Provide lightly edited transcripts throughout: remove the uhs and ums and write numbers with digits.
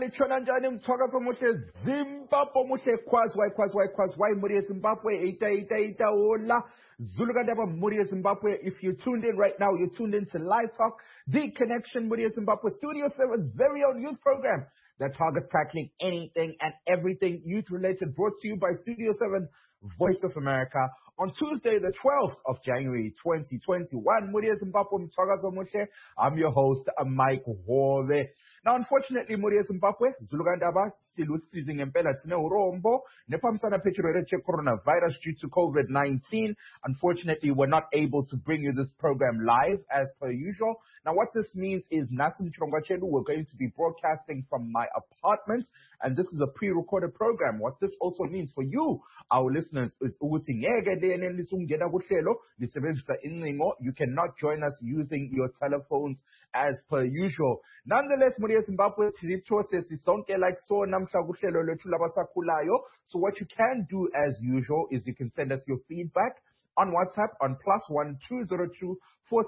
litshona njani mthwakazo omuhle Zimbabwe omuhle kwazwai muri Zimbabwe ita hola Zulu Kandaba muri Zimbabwe. If you tuned in right now, you're tuned in to Live Talk, The Connection muri Zimbabwe, Studio 7's very own youth program that targets tackling anything and everything youth related, brought to you by Studio 7 Voice of America on Tuesday, the 12th of January, 2021. Muri Zimbabwe mthwakazo omuhle. I'm your host, Mike Hove. Now, unfortunately, Muri Zimbabwe, Zulu Kandaba, silusizi ngempela sine urombo, nepamsana pechirere che coronavirus due to COVID-19. Unfortunately, we're not able to bring you this program live as per usual. Now, what this means is Nasim Chirongwa, we're going to be broadcasting from my apartment, and this is a pre-recorded program. What this also means for you, our listeners, is you cannot join us using your telephones as per usual. Nonetheless, Zimbabwe, so what you can do as usual is you can send us your feedback on WhatsApp on +1 202465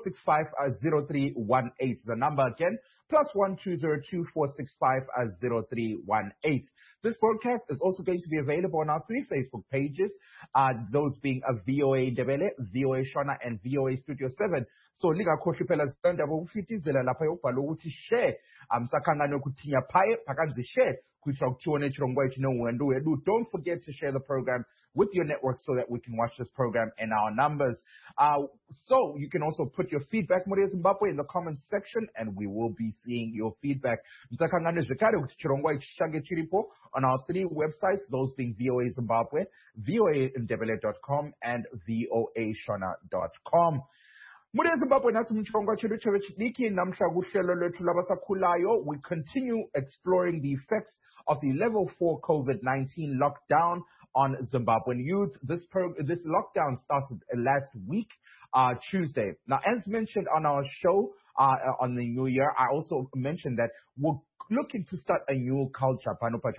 0318. The number again, +1 202465 0318. This broadcast is also going to be available on our 3 Facebook pages, those being a VOA Ndebele, VOA Shona, and VOA Studio 7. So lingakhohlwa phela zindaba ukufitizela lapha yobhala ukuthi share sakangana ukuthinya phaye phakanzi share kuthi ukuthione chirongwa echinongwendo wedu. Don't forget to share the program with your network so that we can watch this program in our numbers. So you can also put your feedback Muri Zimbabwe in the comments section, and we will be seeing your feedback. Msakangana zvekare kuti chirongwa ichishange chiripo on our 3 websites, those being VOA Zimbabwe, voandebele.com, and voashona.com. Muri Zimbabwe nasi mchirongwa chedu chidiki namhla kuhlelo lwethu labasakhulayo. We continue exploring the effects of the level 4 COVID-19 lockdown on Zimbabwean youth. This lockdown started last week, Tuesday. Now, as mentioned on our show on the New Year, I also mentioned that we're looking to start a new culture.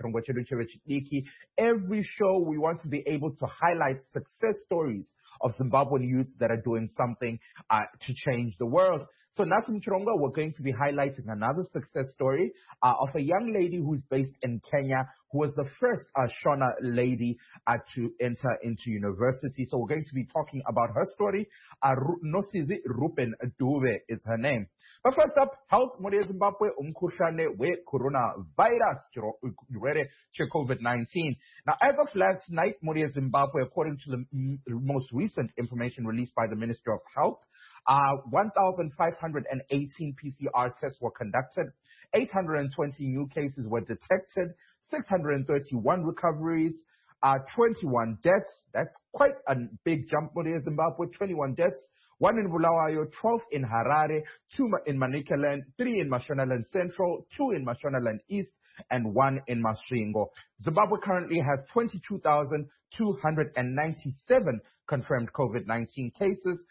Every show we want to be able to highlight success stories of Zimbabwean youths that are doing something to change the world. So Nasim Chironga, we're going to be highlighting another success story of a young lady who's based in Kenya, who was the first Shona lady to enter into university. So we're going to be talking about her story. Nosizi Rupen Dube is her name. But first up, health Muri Zimbabwe umkhuhlane we coronavirus COVID-19. Now, as of last night, Muri Zimbabwe, according to the most recent information released by the Ministry of Health, 1,518 PCR tests were conducted, 820 new cases were detected, 631 recoveries, 21 deaths. That's quite a big jump for Zimbabwe. 21 deaths, 1 in Bulawayo, 12 in Harare, 2 in Manicaland, 3 in Mashonaland Central, 2 in Mashonaland East, and 1 in Masvingo. Zimbabwe currently has 22,297 confirmed COVID-19 cases,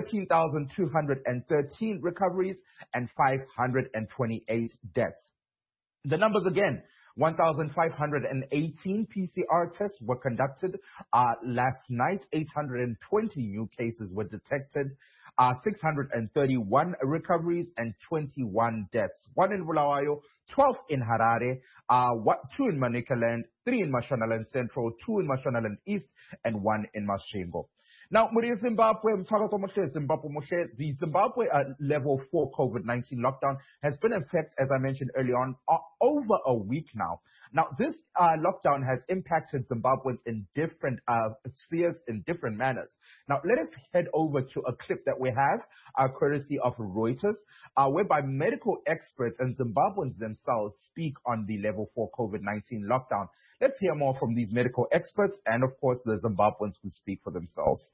13,213 recoveries, and 528 deaths. The numbers again: 1,518 PCR tests were conducted last night, 820 new cases were detected, 631 recoveries, and 21 deaths. 1 in Bulawayo, 12 in Harare, 2 in Manicaland, 3 in Mashonaland Central, 2 in Mashonaland East, and 1 in Masvingo. Now, Muri Zimbabwe, the Zimbabwe level 4 COVID-19 lockdown has been in effect, as I mentioned earlier on, over a week now. Now, this lockdown has impacted Zimbabweans in different spheres, in different manners. Now, let us head over to a clip that we have, courtesy of Reuters, whereby medical experts and Zimbabweans themselves speak on the level 4 COVID-19 lockdown. Let's hear more from these medical experts and, of course, the Zimbabweans who speak for themselves.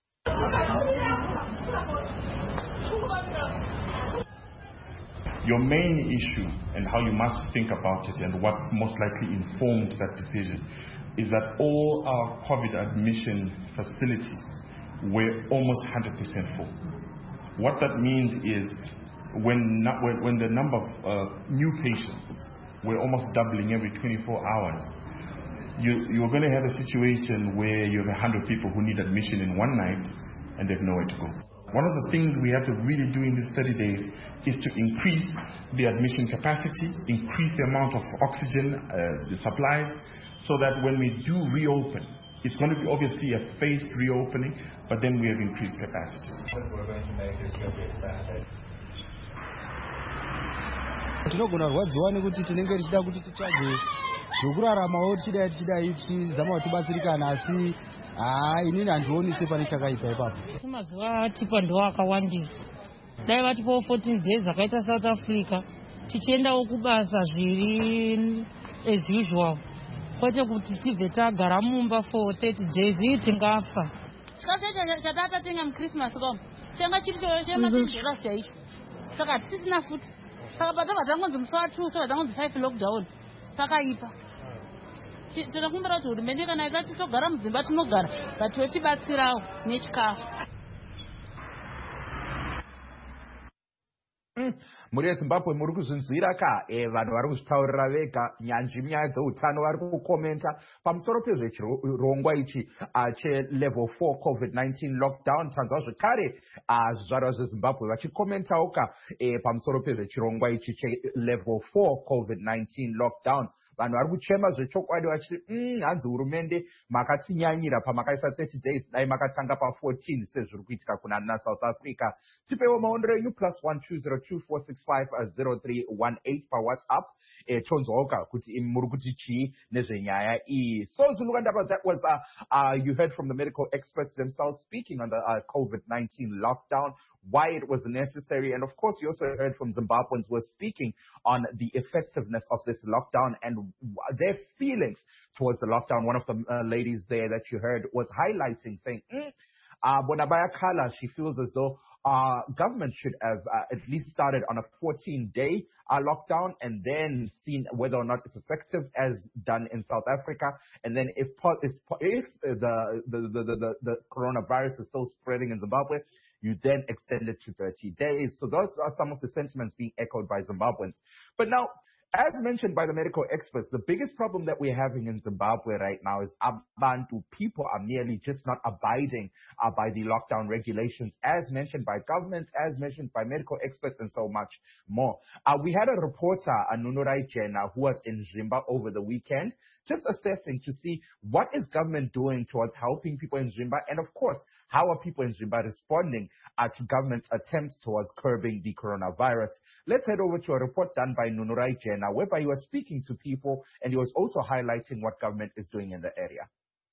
Your main issue and how you must think about it and what most likely informed that decision is that all our COVID admission facilities were almost 100% full. What that means is when the number of new patients were almost doubling every 24 hours, you're going to have a situation where you have 100 people who need admission in one night and they have nowhere to go. One of the things we have to really do in these 30 days is to increase the admission capacity, increase the amount of oxygen, the supplies, so that when we do reopen, it's going to be obviously a phased reopening, but then we have increased capacity. We're going to make this going to be expanded. Tinogona rwadziwa nekuti tinenge tichida kuti titsvage zvokuraramawo tichidai tichizama kuti tibatsirikana asi inini handioni sepane chakaipa ipapo. Mazuva atipa ndo akawandisa. Dai vatipawo 14 days akaita South Africa tichiendawo kubasa zviri as usual. Kwete kuti tibve tagara mumba for 30 days iyi tingafa. Chikasecha chatata tenga muChristmas kom. Changa chiri chema tinjera icho. Saka tisina futi. Saka patanga tangonzi musi wa2 saka tangonzi 5 lockdown. Takaipa. Tinokumbira kuti hurumende kana ikati togara mudzimba tinogara but tibatsirawo nechikafu. Muri yeZimbabwe muri kuzvinzwira ka vanhu vari kuzvitaurira vega, nyanzvi munyaya dzeutano vari kukomenta pamusoro pezvechirongwa ichi chelevel 4 COVID-19 lockdown. Tanzwa zvekare zvizvarwa zveZimbabwe vachikomentawo ka pamusoro pezvechirongwa ichi chelevel 4 COVID-19 lockdown. Vanhu vari kuchema zvechokwadi vachiti hanzi hurumende makatinyanyira pamakaisa 30 days dai makatanga pa14 sezviri kuitika kuna South Africa. Tipewo maonero enyu +12024650318 paWhatsApp. Tonzwawo kuti muri kuti chii nezvenyaya iyi. So Zulukandaba, that was you heard from the medical experts themselves speaking on the COVID-19 lockdown, why it was necessary, and of course you also heard from Zimbabweans who were speaking on the effectiveness of this lockdown and their feelings towards the lockdown. One of the ladies there that you heard was highlighting, saying, Bonabaya Kala, she feels as though government should have at least started on a 14-day lockdown and then seen whether or not it's effective as done in South Africa. And then if the coronavirus is still spreading in Zimbabwe, you then extend it to 30 days. So those are some of the sentiments being echoed by Zimbabweans. But now, as mentioned by the medical experts, the biggest problem that we're having in Zimbabwe right now is Abantu. People are merely just not abiding by the lockdown regulations, as mentioned by governments, as mentioned by medical experts, and so much more. We had a reporter, Nunurai Jena, who was in Zimba over the weekend, just assessing to see what is government doing towards helping people in Zimba, and of course, how are people in Zimba responding to government's attempts towards curbing the coronavirus. Let's head over to a report done by Nunurai Jena, whereby he was speaking to people and he was also highlighting what government is doing in the area.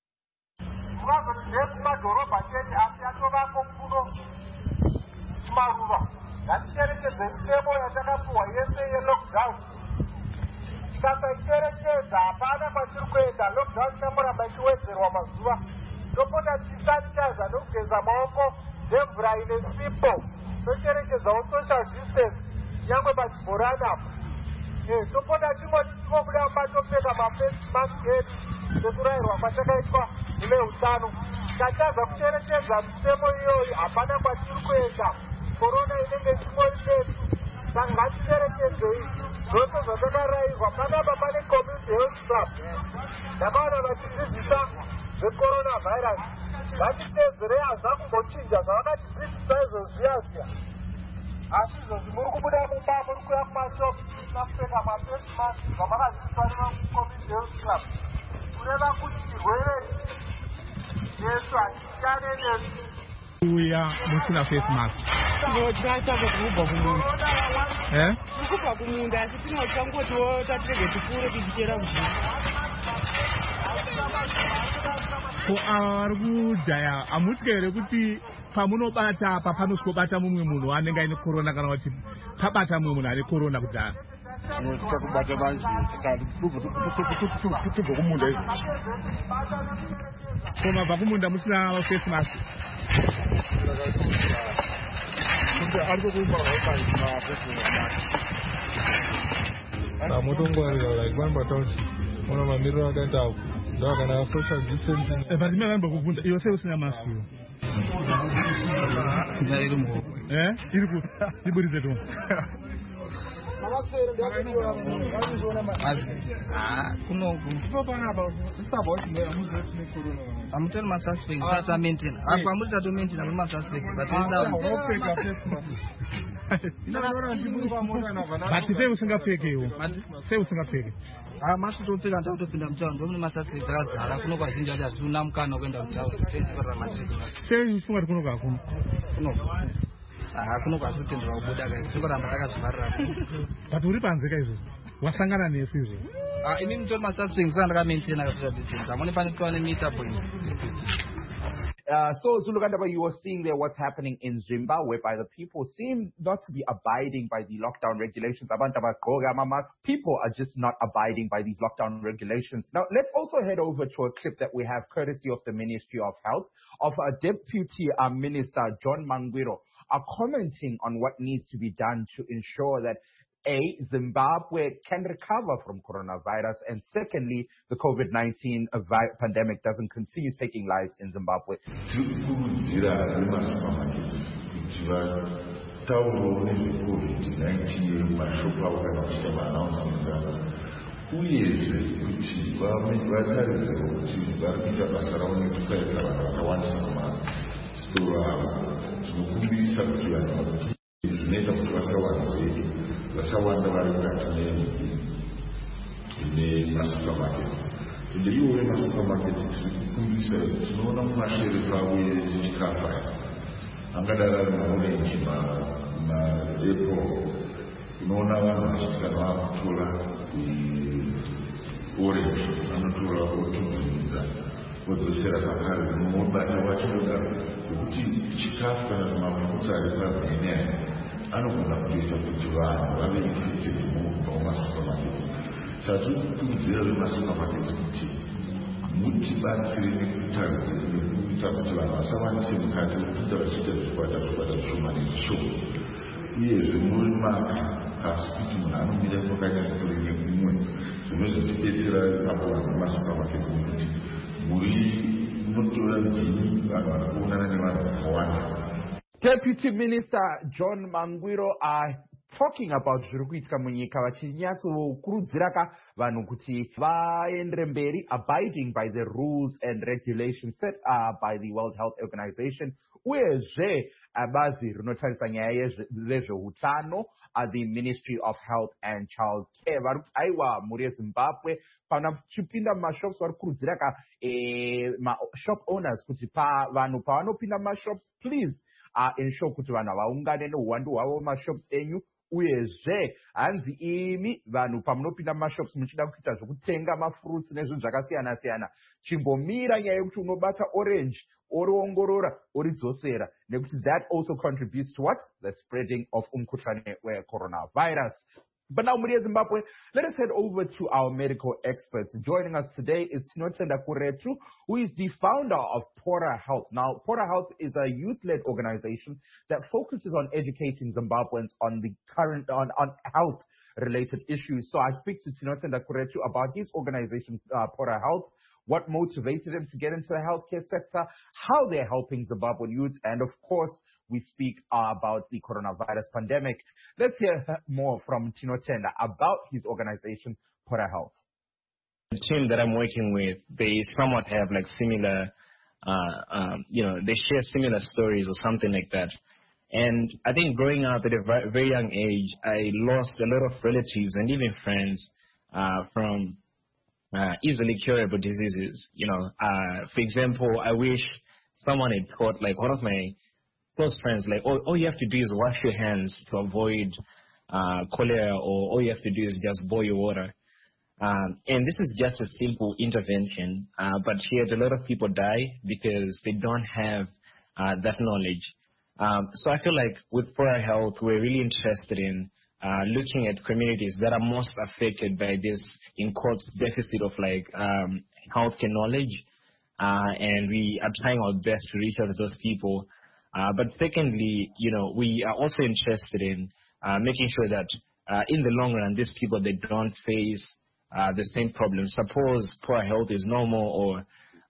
topota chimwe tinobuda matopfeka mapesi ekurairwa kwatakaitwa neveutano. Tachaza kucherechedza mitemo iyoyi hapana kwatiri kuenda, korona inenge chimori chetu. Saka ngaticherechedzei zvose zvatakarairwa. Panapa pane community health club ndakaona vachidzidzisa zvecorona virus. Ngatitedzerei haza kumbochinja zvavakatidzidzisa izvozviya. Asi izvozvi muri kubuda mumba, muri kuya kumashopu, takupfeka mafesi mask zvamakadzidziswa nevacommunity health club, kureva kuti chirwere yesu hachitane nesu. Uya musina face mask. Tinotanga kubva kumunda. Kubva kumunda asi tinotangoti tatirege tikure tichichera kuti. Ko vari kudhaya hamutya kuti pamunobata apa panosvobata mumwe munhu anenge aine corona kana kuti pabata mumwe munhu ane corona kudhaya? Takubata vanji tubva kumunda izvi. Ko mabva kumunda musina face mask? Mutongwarira like one batauti una mamiriro akaita uku ndakana social distancing. But remember kuvunda iwe usina mask iwe. Tina iri muhoko. Iri ku iburidze to. amutani masuspects ata maintain apa amutata to maintain ama suspects but but sei usingapfekewo sei usingapfeke masu topfeka ndakutopinda mutaundi ndomune masuspects akazara kuno kwazhinji vacho hazina mukana wekuenda mutaundi tendikorera matriki sei ufunga kuti kuno kakuna kuno kwasi kutendera kubuda kaisi tokoramba takazvivharira but uri panze kaizvo wasangana nesu izvo ini mutori masuspects andakamaintaina kasoa details amone pane kuva nemeter point. So, Zulugandaba, you were seeing there what's happening in Zimbabwe, whereby the people seem not to be abiding by the lockdown regulations. People are just not abiding by these lockdown regulations. Now, let's also head over to a clip that we have courtesy of the Ministry of Health of Deputy Minister John Mangwiro commenting on what needs to be done to ensure that Zimbabwe can recover from coronavirus, and secondly, the COVID-19 pandemic doesn't continue taking lives in Zimbabwe. Vasawanda vari mukati nemasupermarket ende iwo masupermarket tiri kukumbisa tinoona mumasherefu avo echikafu aya angadaro ari maorenji maapple unoona vanhu vachitikana vakutora orenji vanotora votunzumidza vodzosera pakare unobata vachinoda kuti chikafu kana mamafuta ari pamhene aya anogona kutoita kuti vanhu vave infected mubva mumasupermarket. Saka tiri kukurudzira vemasupermarket kuti mutibatsire nekuita kuti vanhu vasawanise mukati wekuita vachiita zvikwata zvishoma nezvishoma, uyezve murimaka asi kuti munhu anomira kwakanyanya kure nekumwe zvinozotidetsera apo vanhu vemasupermarket nekuti munotora dzini vanhu vari kuonana nevanhu vakawanda. Deputy Minister John Mangwiro talking about zvirikuitika munyika vachinyatsokurudzira vanhu kuti vaendere mberi abiding by the rules and regulations set by the World Health Organization, uyezve bazi rinotarisa nyaya yezveutano the Ministry of Health and Child Care vari kuti aiwa mhuri yeZimbabwe pana chipinda mumashops vari kurudzira mashop owners kuti vanhu pavanopinda mumashops please ensure kuti vanhu vaungane neuwandu hwavo mashops enyu, uyezve hanzi imi vanhu pamunopinda mumashops muchida kuita zvokutenga mafruits nezvinhu zvakasiyana siyana chimbomira nyaya yekuti unobata orange oriongorora oridzosera nekuti that also contributes to what? The spreading of umkhuhlane coronavirus. But now, Muria Zimbabwe, let us head over to our medical experts. Joining us today is Tinotenda Kuretu, who is the founder of Pora Health. Now, Pora Health is a youth-led organization that focuses on educating Zimbabweans on the current on health-related issues. So I speak to Tinotenda Kuretu about his organization, Pora Health, what motivated him to get into the healthcare sector, how they're helping Zimbabwean youth, and of course, we speak about the coronavirus pandemic. Let's hear more from Tinotenda about his organization, Pora Health. The team that I'm working with, they somewhat have like similar, they share similar stories or something like that. And I think growing up at a very young age, I lost a lot of relatives and even friends from easily curable diseases. For example, I wish someone had taught, like one of my close friends, like all you have to do is wash your hands to avoid cholera, or all you have to do is just boil your water. And this is just a simple intervention, but she had a lot of people die because they don't have that knowledge. So I feel like with Pora Health, we're really interested in looking at communities that are most affected by this, in quotes, deficit of healthcare knowledge, and we are trying our best to reach out to those people. But secondly, we are also interested in making sure that in the long run, these people, they don't face the same problems. Suppose Pora Health is normal, or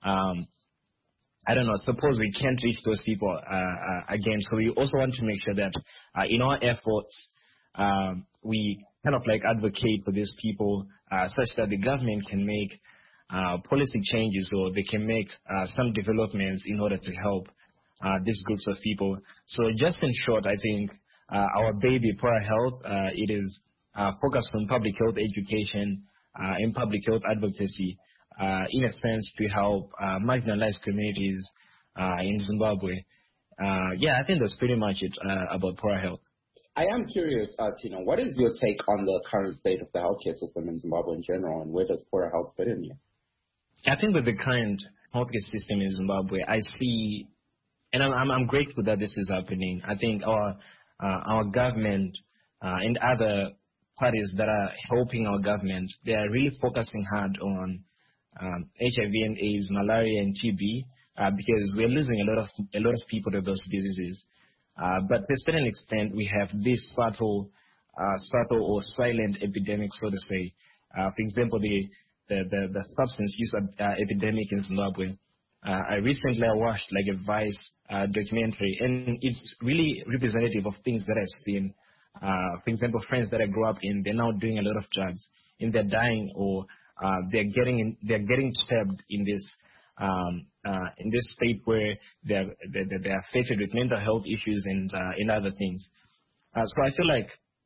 I don't know, suppose we can't reach those people again. So we also want to make sure that in our efforts, we kind of like advocate for these people such that the government can make policy changes, or they can make some developments in order to help these groups of people. So just in short, I think our baby, Pora Health, it is focused on public health education and public health advocacy, in a sense to help marginalized communities in Zimbabwe. I think that's pretty much it about Pora Health. I am curious, Tino, what is your take on the current state of the healthcare system in Zimbabwe in general, and where does Pora Health fit in here? I think with the current healthcare system in Zimbabwe, I see, and I'm grateful that this is happening. I think our government and other parties that are helping our government, they are really focusing hard on HIV and AIDS, malaria and TB, because we're losing a lot of people to those diseases. But to a certain extent, we have this subtle or silent epidemic, so to say. For example, the substance use epidemic in Zimbabwe. I recently watched like a Vice documentary, and it's really representative of things that I've seen. For example, friends that I grew up in, they're now doing a lot of drugs, and they're dying, or they're getting stabbed in this state where they're affected with mental health issues and other things. So I feel like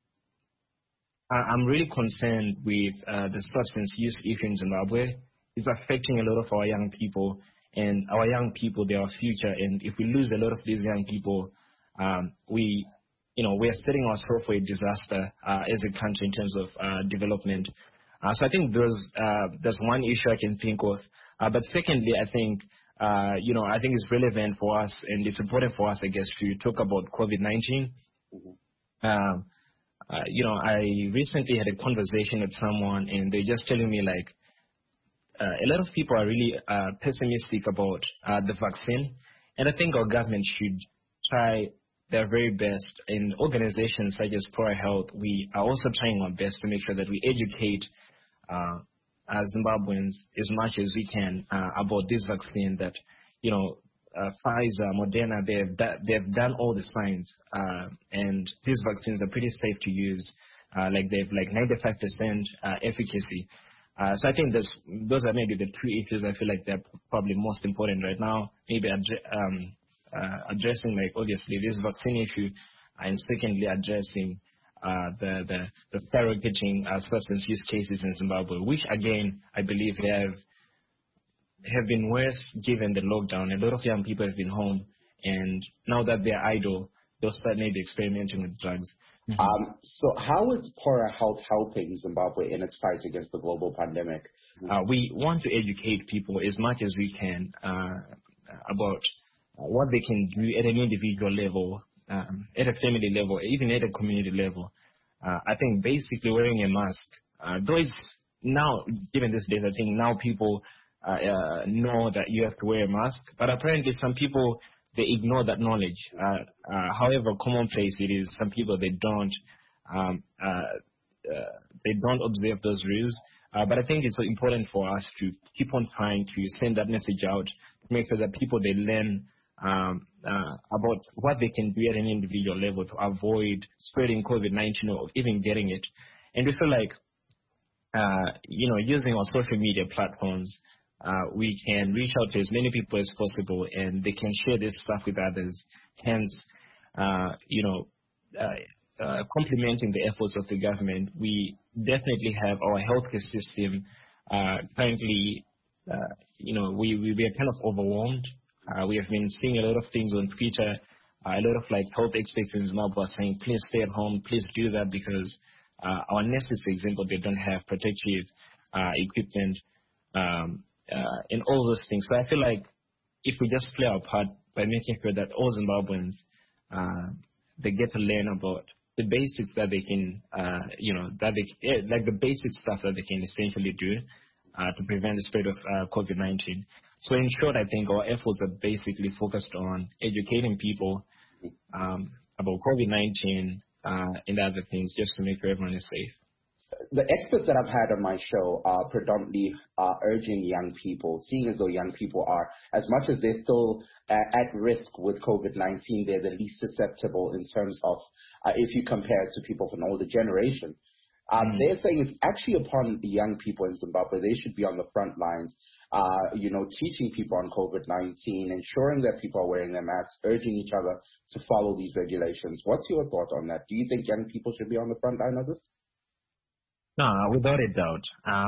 I'm really concerned with the substance use issue in Zimbabwe. It's affecting a lot of our young people, and our young people, they're our future. And if we lose a lot of these young people, we are setting ourselves for a disaster as a country in terms of development. So I think there's one issue I can think of. But secondly, I think I think it's relevant for us, and it's important for us, I guess, to talk about COVID-19. I recently had a conversation with someone, and they're just telling me like a lot of people are really pessimistic about the vaccine, and I think our government should try their very best. And organizations such as Pora Health, we are also trying our best to make sure that we educate Zimbabweans as much as we can about this vaccine. That Pfizer, Moderna, they've done all the science, and these vaccines are pretty safe to use. Like they've like 95% efficacy. So I think those are maybe the two issues I feel like they're probably most important right now. Maybe addressing like obviously this vaccine issue, and secondly addressing the skyrocketing substance use cases in Zimbabwe, which again I believe have been worse given the lockdown. A lot of young people have been home, and now that they're idle, they'll start maybe experimenting with drugs. So how is Pora Health helping Zimbabwe in its fight against the global pandemic? We want to educate people as much as we can about what they can do at an individual level, at a family level, even at a community level. I think basically wearing a mask, though it's now, given this days, I think now people know that you have to wear a mask, but apparently some people, they ignore that knowledge. However commonplace it is, some people, they don't observe those rules. But I think it's important for us to keep on trying to send that message out, to make sure that people, they learn about what they can do at an individual level to avoid spreading COVID-19 or even getting it. And we feel like, using our social media platforms, we can reach out to as many people as possible, and they can share this stuff with others. Hence, complementing the efforts of the government, we definitely have our healthcare system currently, we are kind of overwhelmed. We have been seeing a lot of things on Twitter. A lot of like health experts in Zimbabwe are saying, please stay at home, please do that, because our nurses, for example, they don't have protective equipment and all those things. So I feel like if we just play our part by making sure that all Zimbabweans, they get to learn about the basics that they can, like the basic stuff that they can essentially do to prevent the spread of COVID-19. So in short, I think our efforts are basically focused on educating people about COVID-19 and other things, just to make sure everyone is safe. the experts that I've had on my show are predominantly urging young people, seeing as though young people are, as much as they're still at risk with COVID-19, they're the least susceptible in terms of, if you compare it to people from an older generation. They're saying it's actually upon the young people in Zimbabwe. They should be on the front lines, teaching people on COVID-19, ensuring that people are wearing their masks, urging each other to follow these regulations. What's your thought on that? Do you think young people should be on the front line of this? No, without a doubt.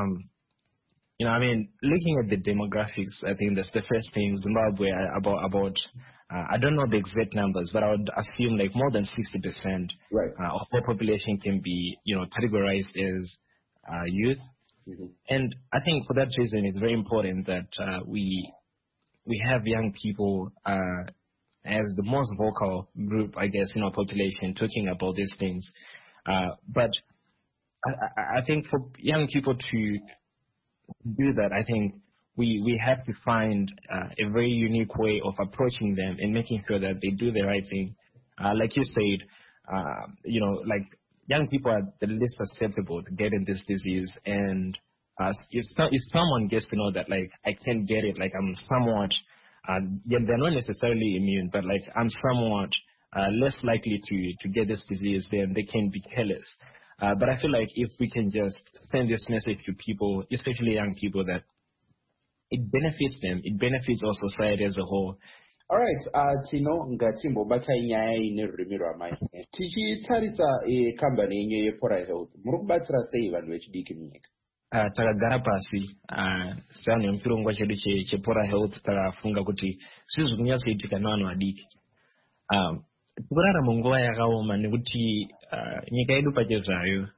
Looking at the demographics, I think that's the first thing. Zimbabwe, about I don't know the exact numbers, but I would assume like more than 60% of the population can be, categorized as youth. Mm-hmm. And I think for that reason, it's very important that we have young people as the most vocal group, I guess, in our population talking about these things. But I think for young people to do that, I think we have to find a very unique way of approaching them and making sure that they do the right thing. Like you said, like young people are the least susceptible to getting this disease. And if someone gets to know that, like, I can get it, like I'm somewhat, they're not necessarily immune, but like I'm somewhat less likely to get this disease, then they can be careless. But I feel like if we can just send this message to people, especially young people, that it benefits them, it benefits our society as a whole. All right, Tino Ngatimbo batainyaya inerurimi rwamai. Tichitarisa company yenyu yePora Health, muri kubatsira sei vanhu vechidiki munyika? Takagara pasi sevanhu vemukirongwa chedu chePora Health takafunga kuti zvizvi kunyatsoitika nevanhu vadiki. Tikurarama munguva yakaoma nekuti nyika yedu pachezvayo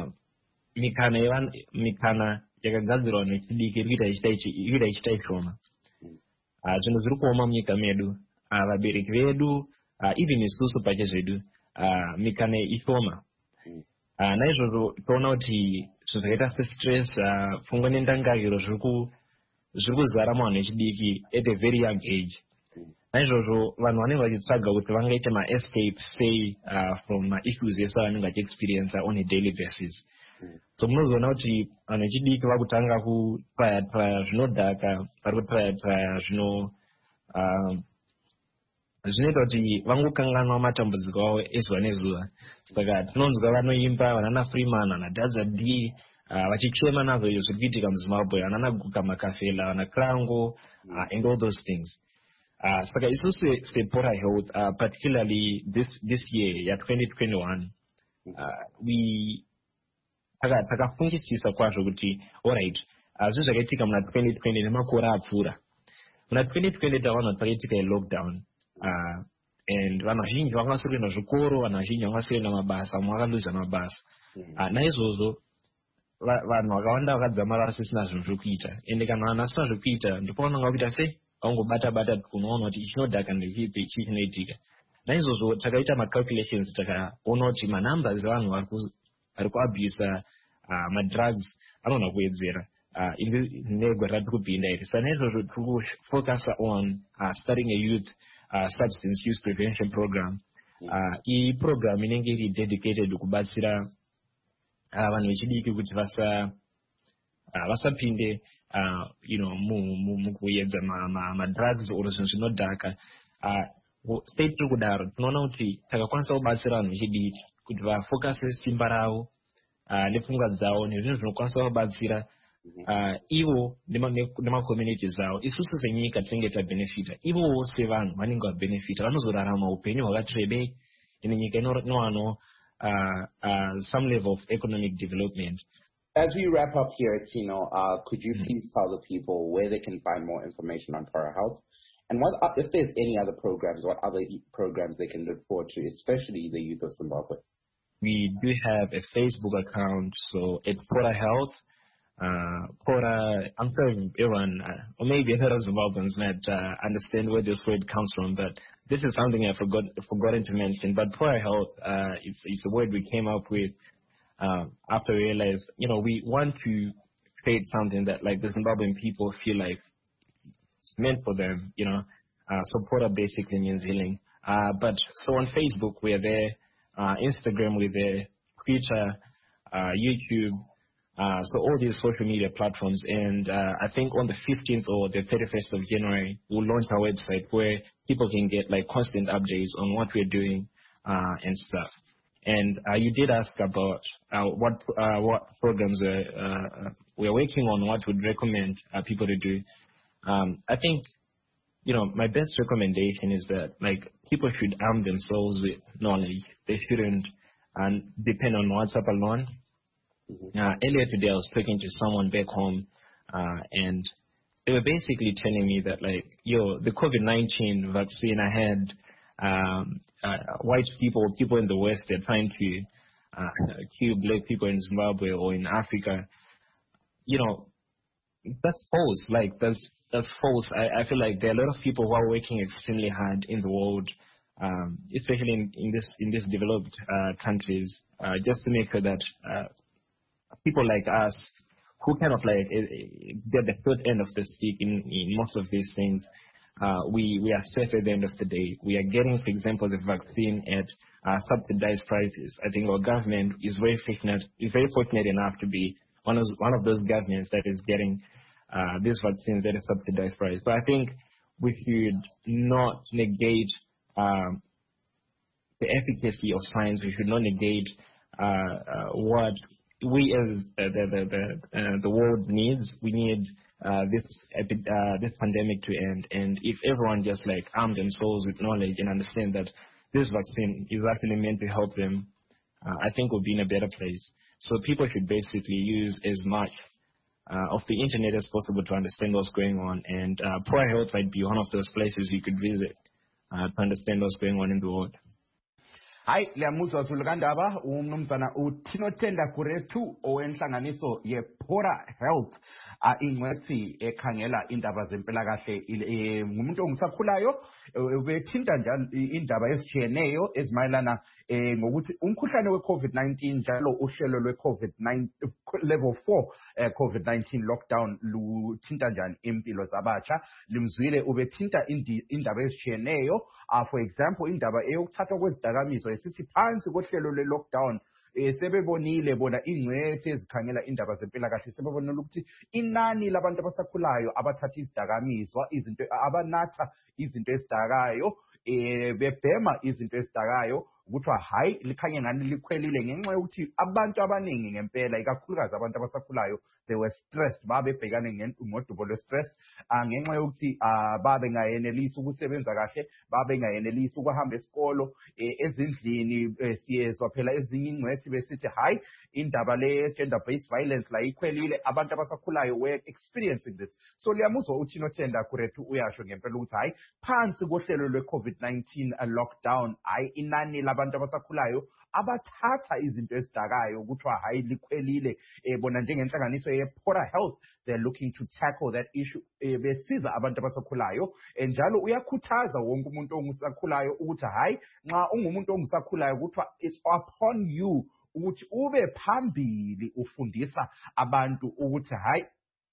mikana yakagadzirwa vanhu vechidiki irikuita ichita ishoma. Zvinhu zviri kuoma munyika medu, vabereki vedu, even isusu pachezvedu, mikana ishoma. Naizvozvo toona kuti zvinhu zvakaita sestress, pfungwa nendangariro zviri kuzara muvanhu vechidiki at a very young age. Naizvozvo vanhu vanenge vachitsvaga kuti vangaita ma-escape sei from ma-issues ese vanenge vachiexperience on a daily basis. So munozoona kuti vanhu vechidiki vakutanga kutraya zvinodhaka, vari kutraya zvinoita kuti vangokanganwa matambudziko avo ezuva nezuva. Saka tinonzwa vanoimba vanana Freeman, vana Dadza D, vachichema nazvo izvo zviri kuitika muZimbabwe, vanana Guka Makafela, vana Krango, and all those things. Saka isusu sePora Health, particularly this year, 2021, we takafungisisa kwazvo kuti alright, zvinhu zvakaitika muna 2020 nemakore apfuura. Muna 2020 takaona pakaitika lockdown, and vanhu vazhinji vakwanisa kuenda zvikoro, vanhu vazhinji vakwanisa kuenda mabasa, vamwe vakaluza mabasa. Naizvozvo vanhu vakawanda vakadzamara vasisina zvinhu zvekuita, ende kana vanhu vasina zvekuita ndipo vanonga kuita sei vangobata kunoona kuti chinodhaka ndechipi chii chinoitika. Naizvozvo takaita macalculations, takaona kuti manumbers evanhu vari kuabuse madrugs anogona kuwedzera negore ratiri kupinda iri. Saka naizvozvo tiri kufocusa on starting a youth substance use prevention program. Iyi program inenge iri dedicated kubatsira vanhu vechidiki kuti vasapinde mukuedza madrugs or zvinhu zvinodhaka. State tiri kudaro tinoona kuti takakwanisa kubatsira vanhu vechidiki kuti vafokase simba ravo nepfungwa dzavo nezvinhu zvinokwanisa kubatsira ivo nemacommunities avo. Isusu senyika tinenge tabenefita, ivowo sevanhu vanenge vabenefita, vanozorarama upenyu hwakati rebei ine nyika inowanawo some level of economic development. As we wrap up here, Tino, could you please tell the people where they can find more information on Para Health, and if there's any other programs, what other programs they can look forward to, especially the youth of Zimbabwe? We do have a Facebook account, so at Para Health. I'm sure everyone, or maybe a lot of Zimbabweans might understand where this word comes from, but this is something I've forgotten to mention. But Para Health, it's a word we came up with after we realized, we want to create something that like the Zimbabwean people feel like it's meant for them, So Para basically means healing. But so on Facebook, we're there, Instagram, we're there, Twitter, YouTube, So all these social media platforms, and I think on the 15th or the 31st of January, we'll launch our website where people can get like constant updates on what we're doing and stuff. And you did ask about what programs we're working on, what would recommend people to do. I think, my best recommendation is that like people should arm themselves with knowledge. They shouldn't depend on WhatsApp alone. Earlier today, I was talking to someone back home, and they were basically telling me that like, the COVID-19 vaccine I had, white people in the West, they're trying to kill black people in Zimbabwe or in Africa. That's false. Like that's false. I feel like there are a lot of people who are working extremely hard in the world, especially in this developed countries, just to make sure that people like us, who kind of like get the third end of the stick in most of these things, we are safe at the end of the day. We are getting, for example, the vaccine at subsidized prices. I think our government is very fortunate enough to be one of those governments that is getting these vaccines at a subsidized price. But I think we should not negate the efficacy of science. We should not negate what we as the world needs. We need this pandemic to end. And if everyone just like arm themselves with knowledge and understand that this vaccine is actually meant to help them, I think we'll be in a better place. So people should basically use as much of the internet as possible to understand what's going on. And Pora Health might be one of those places you could visit to understand what's going on in the world. Hayi liyamuzwa Zulukandaba umnumzana uThinothenda Kurethu owenhlanganiso yePora Health ingwethi ekhangela indaba zempilakahle ngumuntu ongisakhulayo ubethinta njalo indaba ezitshiyeneyo ezimayelana ngokuthi umkhuhlane weCovid-19 njalo uhlelo lweCovid-19 level 4 COVID-19 lockdown luthinta njani impilo zabatsha. Limzwile ubethinta indaba ezitshiyeneyo, for example indaba eyokuthathwa kwezidakamizwa esithi phansi kohlelo le-lockdown. Sebebonile bona ingcwethi ezikhangela indaba zempilakahle sebebonile ukuthi inani labantu abasakhulayo abathatha izidakamizwa, izinto abanatha izinto ezidakayo, bebhema izinto ezidakayo, kuthiwa hayi likhanye ngani likhwelile ngenxa yokuthi abantu abaningi ngempela ikakhulukazi abantu abasakhulayo they were stressed, babebhekane ngodubo lwe-stress ngenxa yokuthi babengayenelisi ukusebenza kahle, babengayenelisi ukuhamba esikolo, ezindlini siyezwa phela ezinye ingcwethi besithi hayi indaba le-gender based violence la ikhwelile, abantu abasakhulayo were experiencing this. So liyamuzwa uThinothenda Kurethu uyasho ngempela ukuthi hayi phansi kohlelo lwe-COVID-19 lockdown hayi inani labantu abasakhulayo abathatha izinto ezidakayo kuthiwa hayi likhwelile. Bona njengenhlanganiso yePora Health they're looking to tackle that issue besiza abantu abasakhulayo, njalo uyakhuthaza wonke umuntu ongusakhulayo ukuthi hayi nxa ungumuntu ongusakhulayo kuthiwa it's upon you ukuthi ube phambili ufundisa abantu ukuthi hayi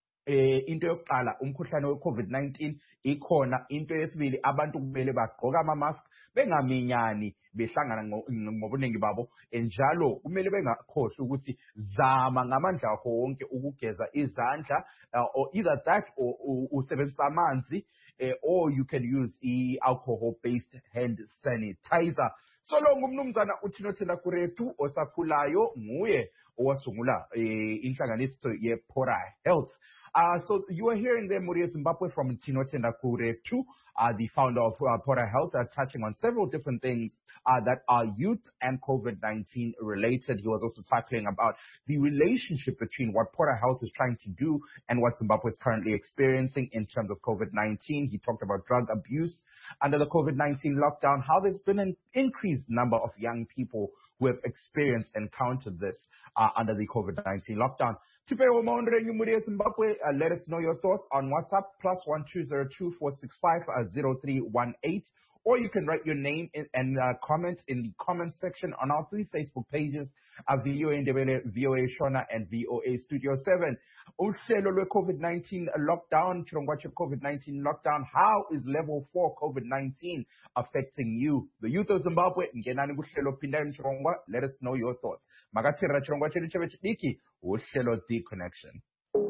into yokuqala umkhuhlane weCovid-19 ikhona, into yesibili abantu kumele bagqoke ama-mask bengaminyani behlangana ngobuningi babo, njalo kumele bengakhohlwa ukuthi zama ngamandla akho wonke ukugeza izandla, or either that or usebenzisa amanzi, or you can use alcohol based hand sanitizer. So lo ngumnumzana uThinothenda Kurethu osakhulayo, nguye owasungula inhlanganiso yePora Health. So you are hearing there Muria Zimbabwe from Thinothenda Kurethu, the founder of Pora Health, touching on several different things that are youth and COVID-19 related. He was also tackling about the relationship between what Pora Health is trying to do and what Zimbabwe is currently experiencing in terms of COVID-19. He talked about drug abuse under the COVID-19 lockdown, how there's been an increased number of young people who have encountered this under the COVID-19 lockdown. Let us know your thoughts on WhatsApp +12024650318 or you can write your name and comment in the comment section on our 3 Facebook pages, VOA Ndebele, VOA Shona, and VOA Studio 7. Uhlelo lwe-COVID-19 lockdown, chirongwa COVID-19 lockdown. How is level 4 COVID-19 affecting you? The youth of Zimbabwe, ngenani kuhlelo phinda mchirongwa. Let us know your thoughts. Makathira chirongwa chedu chebe chidiki, uhlelo The Connection.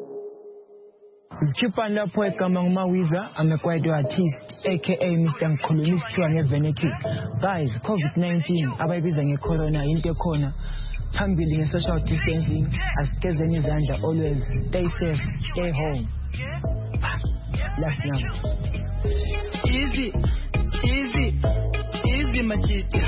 Chipanda poeka Mawiza, I'm a quite artist, aka Mr. Nkhulumi Veneku. Guys, COVID-19, abayibiza ngecorona, intercorona. Phambili social distancing, asigeze izandla, always stay safe, stay home. Last night. Easy, machita.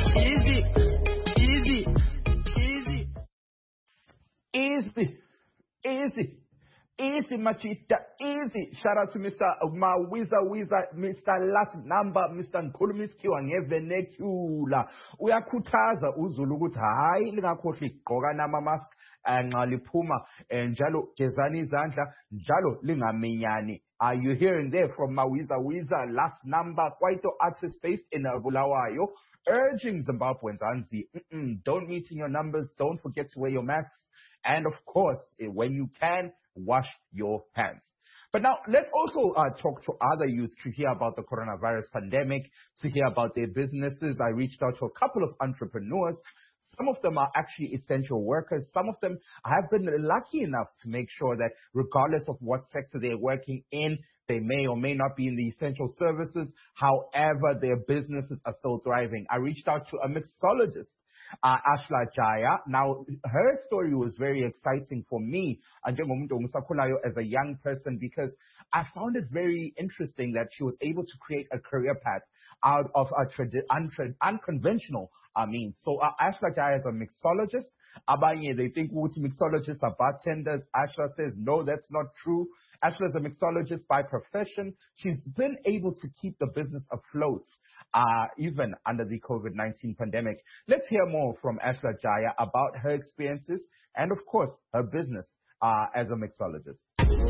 Easy, machita, easy. Shout out to Mr. Mawiza, Mr. Last Number, Mr. Nkhulumi Venekula. Uyakhuthaza uzulu ukuthi hayi lingakhohlwa igqoka nama-mask nxa liphuma njalo gezani izandla njalo lingaminyani. Are you hearing there from Mawiza, Last Number, Kwaito artist based in Bulawayo, urging Zimbabweans, don't meet in your numbers, don't forget to wear your masks, and of course, when you can, wash your hands. But now, let's also talk to other youth to hear about the coronavirus pandemic, to hear about their businesses. I reached out to a couple of entrepreneurs. Some of them are actually essential workers. Some of them have been lucky enough to make sure that regardless of what sector they're working in, they may or may not be in the essential services. However, their businesses are still thriving. I reached out to a mixologist, Ashla Jaya. Now, her story was very exciting for me as a young person because I found it very interesting that she was able to create a career path out of a unconventional means. So Ashla Jaya is a mixologist. Abanye, they think mixologists are bartenders. Ashla says, no, that's not true. Ashla is a mixologist by profession. She's been able to keep the business afloat, even under the COVID-19 pandemic. Let's hear more from Ashla Jaya about her experiences and, of course, her business as a mixologist.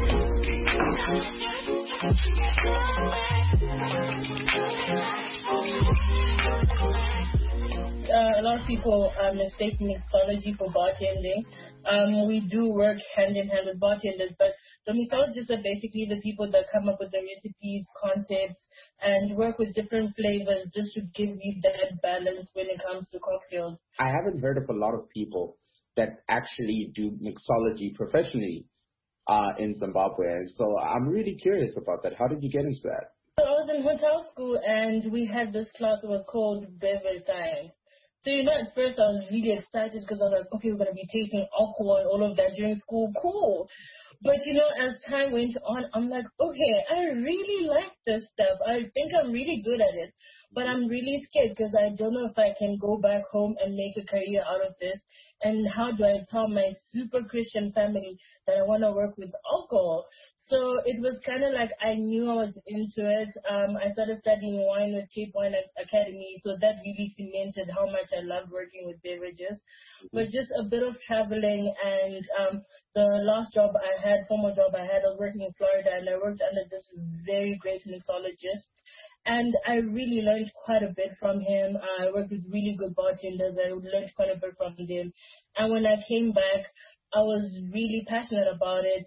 A lot of people mistake mixology for bartending. We do work hand in hand with bartenders, but the mixologists are basically the people that come up with the recipes, concepts, and work with different flavors just to give you that balance when it comes to cocktails. I haven't heard of a lot of people that actually do mixology professionally in Zimbabwe, and so I'm really curious about that. How did you get into that? So I was in hotel school, and we had this class that was called Beverage Science. So, at first I was really excited because I was like, okay, we're going to be taking alcohol and all of that during school. Cool. But, as time went on, I'm like, okay, I really like this stuff. I think I'm really good at it. But I'm really scared because I don't know if I can go back home and make a career out of this. And how do I tell my super Christian family that I want to work with alcohol? So it was kind of like I knew I was into it. I started studying wine with Cape Wine Academy, so that really cemented how much I love working with beverages. But just a bit of traveling and the last job I had, formal job I had, I was working in Florida, and I worked under this very great mixologist. And I really learned quite a bit from him. I worked with really good bartenders. I learned quite a bit from them. And when I came back, I was really passionate about it.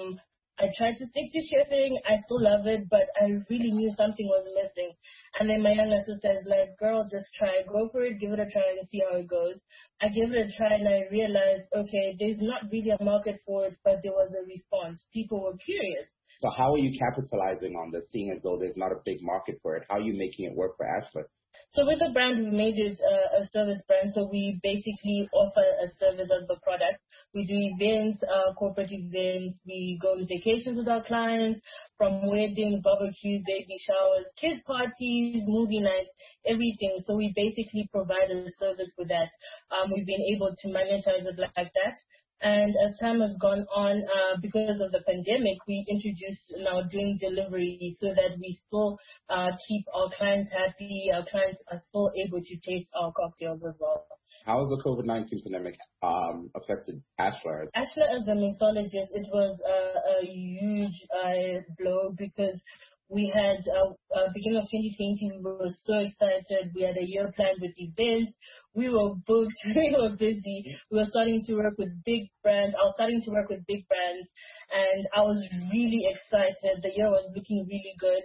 I tried to stick to chefing. I still love it, but I really knew something was missing. And then my younger sister is like, girl, just try. Go for it. Give it a try and see how it goes. I gave it a try and I realized, okay, there's not really a market for it, but there was a response. People were curious. So how are you capitalizing on this, seeing as though there's not a big market for it? How are you making it work for Ashla? So with the brand, we made it a service brand. So we basically offer a service as the product. We do events, corporate events. We go on vacations with our clients, from weddings, barbecues, baby showers, kids parties, movie nights, everything. So we basically provide a service with that. We've been able to monetize it like that. And as time has gone on, because of the pandemic, we introduced now doing delivery so that we still keep our clients happy. Our clients are still able to taste our cocktails as well. How has the COVID-19 pandemic affected Ashla? Ashla, as a mixologist, it was a huge blow because We had, beginning of 2020, we were so excited. We had a year planned with events. We were booked. We were busy. We were starting to work with big brands. I was starting to work with big brands, and I was really excited. The year was looking really good.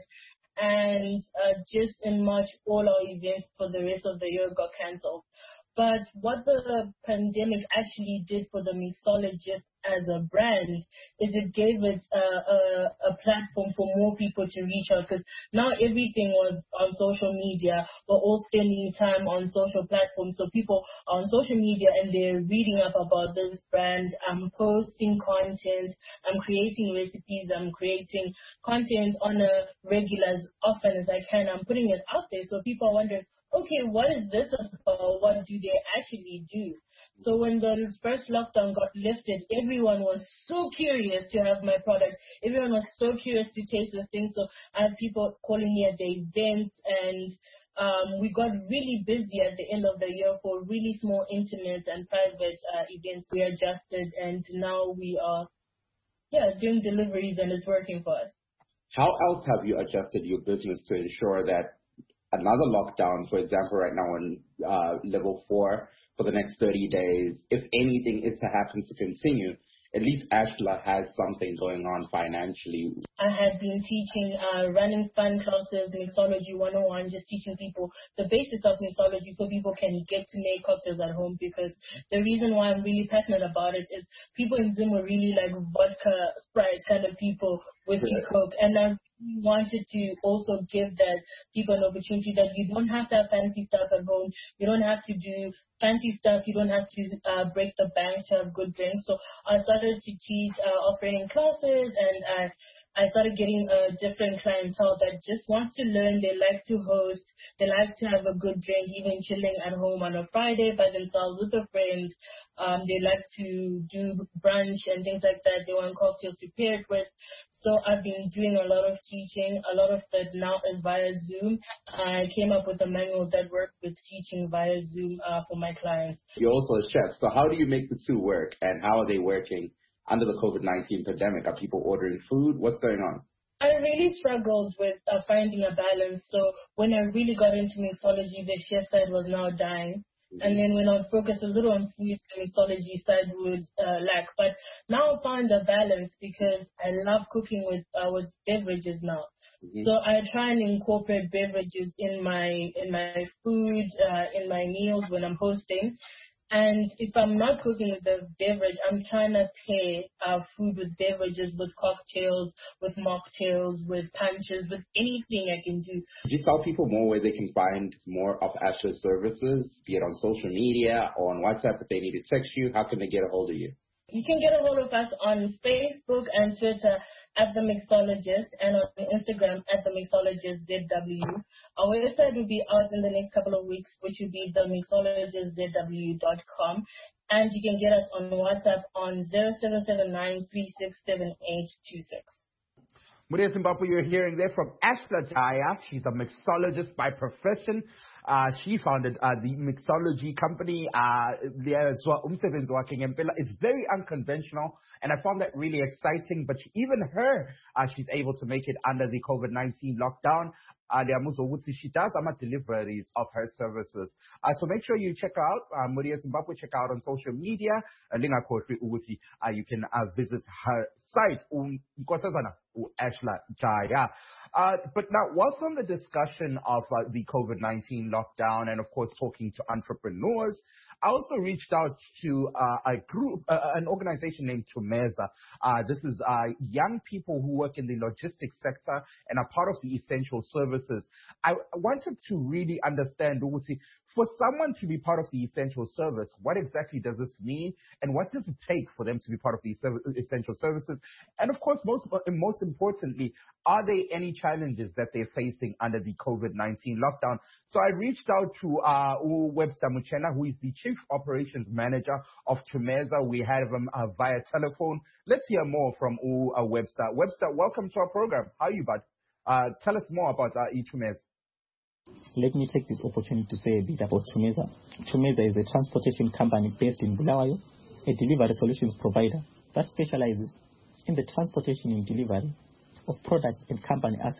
And just in March, all our events for the rest of the year got cancelled. But what the pandemic actually did for the mixologist as a brand is it gave it a platform for more people to reach out, because now everything was on social media. We're all spending time on social platforms, so people are on social media and they're reading up about this brand. I'm posting content, I'm creating recipes, I'm creating content on a regular as often as I can. I'm putting it out there, so people are wondering, okay, what is this about? What do they actually do? So when the first lockdown got lifted, everyone was so curious to have my product. Everyone was so curious to taste this thing. So I have people calling me at the events, and we got really busy at the end of the year for really small, intimate and private events. We adjusted, and now we are, doing deliveries, and it's working for us. How else have you adjusted your business to ensure that another lockdown, for example, right now on level 4 for the next 30 days, if anything is to happen to continue, at least Ashla has something going on financially? I had been teaching, running fun classes, Mixology 101, just teaching people the basics of mixology so people can get to make cocktails at home, because the reason why I'm really passionate about it is people in Zim were really like vodka, Sprite kind of people, whiskey, Coke, and I wanted to also give that people an opportunity that you don't have to have fancy stuff at home. You don't have to do fancy stuff. You don't have to break the bank to have good drinks. So I started to teach, offering classes, and I started getting a different clientele that just wants to learn. They like to host. They like to have a good drink, even chilling at home on a Friday by themselves with a friend. They like to do brunch and things like that. They want cocktails to pair it with. So I've been doing a lot of teaching. A lot of that now is via Zoom. I came up with a manual that worked with teaching via Zoom for my clients. You're also a chef. So how do you make the two work, and how are they working under the COVID-19 pandemic? Are people ordering food? What's going on? I really struggled with finding a balance. So when I really got into mixology, the chef side was now dying. And then when I would focus a little on food, the mixology side would lack. But now I found a balance because I love cooking with beverages now. So I try and incorporate beverages in my food, in my meals when I'm hosting. And if I'm not cooking with the beverage, I'm trying to pair food with beverages, with cocktails, with mocktails, with punches, with anything I can do. Could you tell people more where they can find more of Ashla's services, be it on social media or on WhatsApp if they need to text you? How can they get a hold of you? You can get a hold of us on Facebook and Twitter at The Mixologist, and on Instagram at The Mixologist ZW. Our website will be out in the next couple of weeks, which will be themixologistzw.com. And you can get us on WhatsApp on 0779 367826. Muria Zimbabwe, you're hearing there from Ashla Jaya. She's a mixologist by profession. She founded the mixology company. It's very unconventional, and I found that really exciting. But even her, she's able to make it under the COVID-19 lockdown. She does deliveries of her services. So make sure you check out Muria Zimbabwe. Check out on social media. You can visit her site. Ashla Jaya. But now, whilst on the discussion of the COVID-19 lockdown and, of course, talking to entrepreneurs, I also reached out to a group, an organization named Tumeza. This is young people who work in the logistics sector and are part of the essential services. I wanted to really understand, for someone to be part of the essential service, what exactly does this mean, and what does it take for them to be part of the essential services? And of course, most importantly, are there any challenges that they're facing under the COVID-19 lockdown? So I reached out to Webster Muchena, who is the Chief Operations Manager of Tumeza. We have him via telephone. Let's hear more from Webster. Webster, welcome to our program. How are you, bud? Tell us more about Tumeza. Let me take this opportunity to say a bit about Tumeza. Tumeza is a transportation company based in Bulawayo, a delivery solutions provider that specializes in the transportation and delivery of products and company assets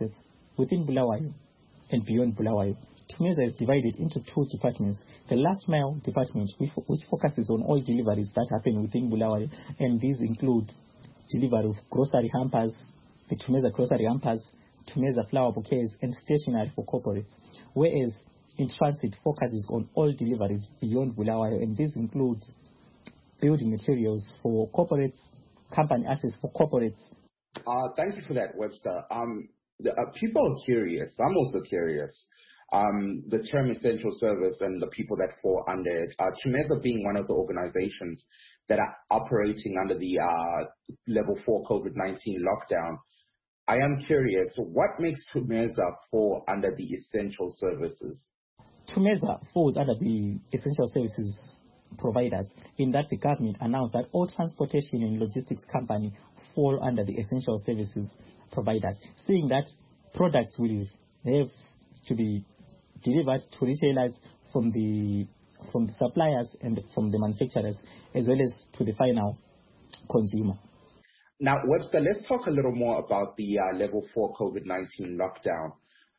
within Bulawayo and beyond Bulawayo, Tumeza is divided into 2 departments. The last mile department, which focuses on all deliveries that happen within Bulawayo, and these include delivery of grocery hampers, the Tumeza grocery hampers, Tumeza flower bouquets, and stationery for corporates. Whereas in transit focuses on all deliveries beyond Bulawayo, and these include building materials for corporates, company assets for corporates. Thank you for that, Webster. People are curious. I'm also curious. The term essential service and the people that fall under it. Tumeza being one of the organizations that are operating under the level 4 COVID-19 lockdown. I am curious, what makes Tumeza fall under the essential services? Tumeza falls under the essential services providers, in that the government announced that all transportation and logistics companies fall under the essential services providers, seeing that products will have to be delivered to retailers from the suppliers and from the manufacturers, as well as to the final consumer. Now, Webster, let's talk a little more about the level 4 COVID-19 lockdown.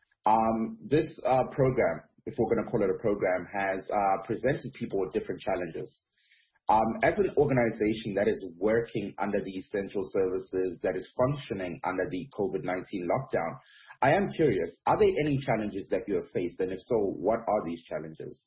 This program, if we're going to call it a program, has presented people with different challenges. As an organization that is working under the essential services, that is functioning under the COVID-19 lockdown, I am curious, are there any challenges that you have faced? And if so, what are these challenges?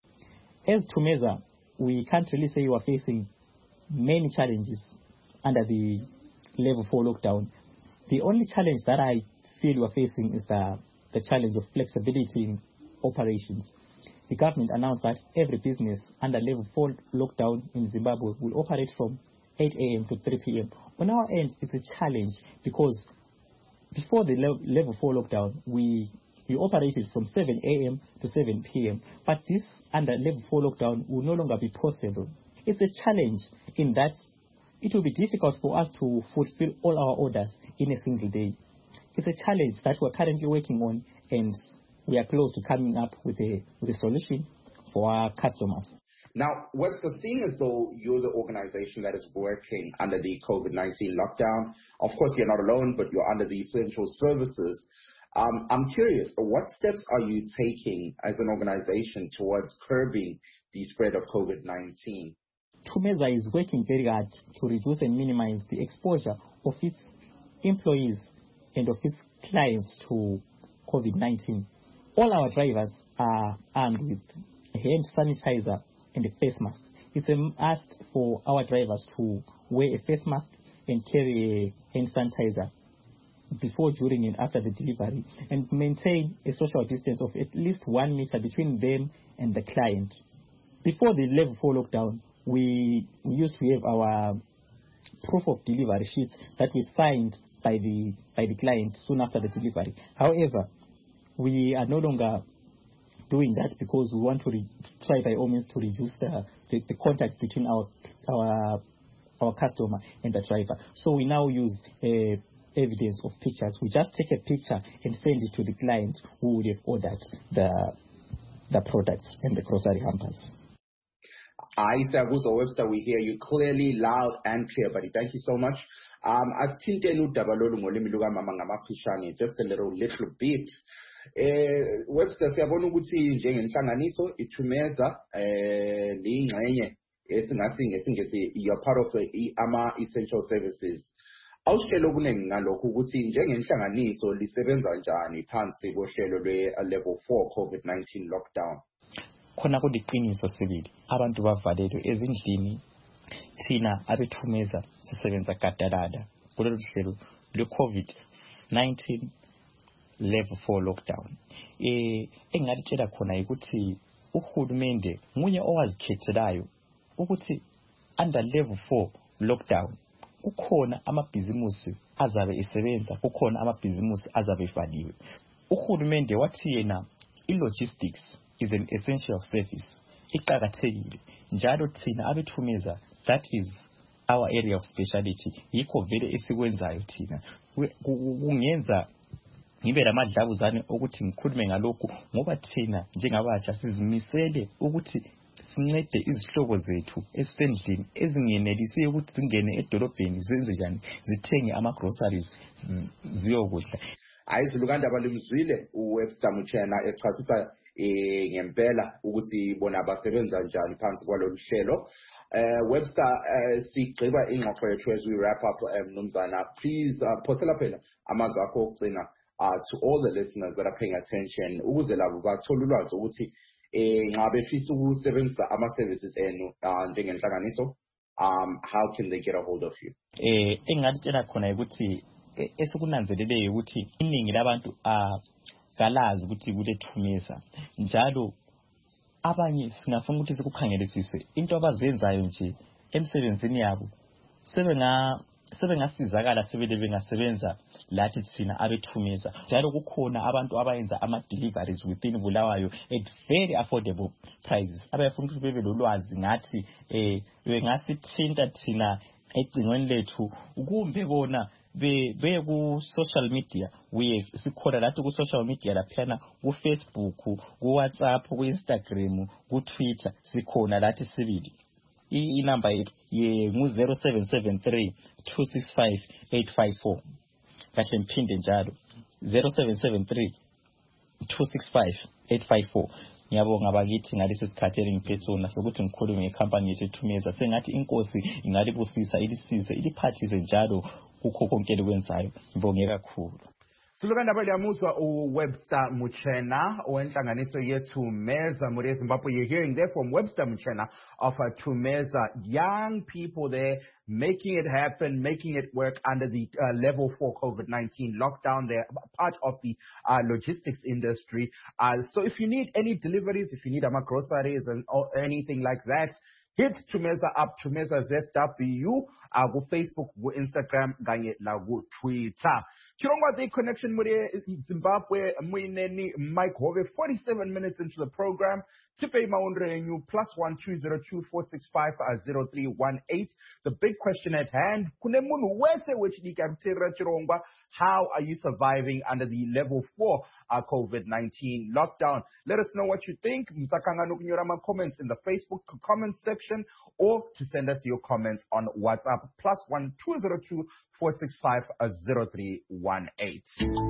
As Tumeza, we can't really say we are facing many challenges under the level 4 lockdown. The only challenge that I feel we are facing is the challenge of flexibility in operations. The government announced that every business under level 4 lockdown in Zimbabwe will operate from 8 a.m. to 3 p.m. On our end, it's a challenge because before the level 4 lockdown, we operated from 7 a.m. to 7 p.m. But this under level 4 lockdown will no longer be possible. It's a challenge in that it will be difficult for us to fulfill all our orders in a single day. It's a challenge that we're currently working on, and we are close to coming up with a solution for our customers. Now, Webster, seeing as though you're the organization that is working under the COVID-19 lockdown, of course you're not alone, but you're under the essential services. I'm curious, what steps are you taking as an organization towards curbing the spread of COVID-19? Tumeza is working very hard to reduce and minimize the exposure of its employees and of its clients to COVID-19. All our drivers are armed with a hand sanitizer and a face mask. It's a must for our drivers to wear a face mask and carry a hand sanitizer before, during, and after the delivery, and maintain a social distance of at least 1 meter between them and the client. Before the level 4 lockdown, we used to have our proof of delivery sheets that we signed by the client soon after the delivery. However, we are no longer doing that because we want to try by all means to reduce the contact between our customer and the driver. So we now use evidence of pictures. We just take a picture and send it to the client who would have ordered the products and the grocery hampers. Isabuzo Webster, we hear you clearly, loud and clear, buddy. Thank you so much. Just a little bit. Webster, siyabona ukuthi njengenhlanganiso iTumeza liyingxenye esingathi ngesingisi you're part of ama essential services. Awushelo okuningi ngalokho ukuthi njengenhlanganiso lisebenza njani phansi kohlelo lwe-level 4 COVID-19 lockdown. Khona kuliqiniso sibili abantu bavalelwe ezindlini, thina abeTumeza sisebenza gadalala kulolu hlelo lwe-COVID-19 level 4 lockdown. Engalitshela khona ukuthi uhulumende munye owazikhethelayo ukuthi under level 4 lockdown kukhona amabhizimusi azabe esebenza, kukhona amabhizimusi azabe evaliwe. Uhulumende wathi yena i-logistics is an essential service. Iqakathekile njalo thina abeTumeza, that is our area of speciality. Yikho vele esikwenzayo thina. Kungenza ngibe lamadlabuzane ukuthi ngikhulume ngalokhu ngoba thina njengabasha sizimisele ukuthi sincede izihlobo zethu esendlini ezingenelisi ukuthi zingene edolobheni zenze njani zithenge ama groceries ziyokudla. ayizulukanda balimzwile uWebster Muchena echasisa ngempela ukuthi bona basebenza njani phansi kwalolu hlelo. Webster, sigqiba ingxoxo yethu as we wrap up, Mnumzana, please phosela phela amazwi akho okugcina to all the listeners that are paying attention ukuze labo bathola ulwazi ukuthi nxa befisa ukusebenzisa ama-services enu njengenhlanganiso, how can they get a hold of you? Engingatshela khona ukuthi esikunanzeleleyo ukuthi iningi labantu kalazi ukuthi kulethumeza njalo abanye singafuna ukuthi sikukhangelisise into abazenzayo nje emsebenzini yabo sebengasizakala sebele bengasebenza lathi thina abethumeza njalo kukhona abantu abayenza ama-deliveries within Bulawayo at very affordable prices abayafuna ukuthi bebe lolwazi ngathi bengasithinta thina egcingweni lethu kumbe bona beye ku-social media sikhona lathi ku-social media laphana ku-Facebook, ku-WhatsApp, ku-Instagram, ku-Twitter sikhona lathi sibili. Inamba yethu ngu-0773 265 854 kahle mphinde njalo 0773 265 854. Ngiyabonga bakithi ngalesi sikhathi engiphethe sokuthi ngikhulume ngecompany yethu ethumeza sengathi inkosi ingalibusisa ilisize iliphathise njalo kukho konke likwenzayo. Ngibonge kakhulu. Sulukanda baliyamuzwa uWebster Muchena wenhlanganiso yeThumeza muri Zimbabwe. You're hearing there from Webster Muchena of Thumeza, young people there making it happen, making it work under the level 4 COVID-19 lockdown. They're part of the logistics industry. So if you need any deliveries, if you need groceries or anything like that, hit Thumeza up, Thumeza ZW, go Facebook, go Instagram, kanye na go Twitter. Chirongwa the connection muri Zimbabwe, Mwineni Mike Hove, 47 minutes into the program. Tipe maundrenyu +1 202 465 0318. The big question at hand, kunemunu wese which nikamtira Chirongwa, how are you surviving under the level 4 COVID-19 lockdown? Let us know what you think. Msakanga nukunyurama comments in the Facebook comment section or to send us your comments on WhatsApp +1 202 465 0318.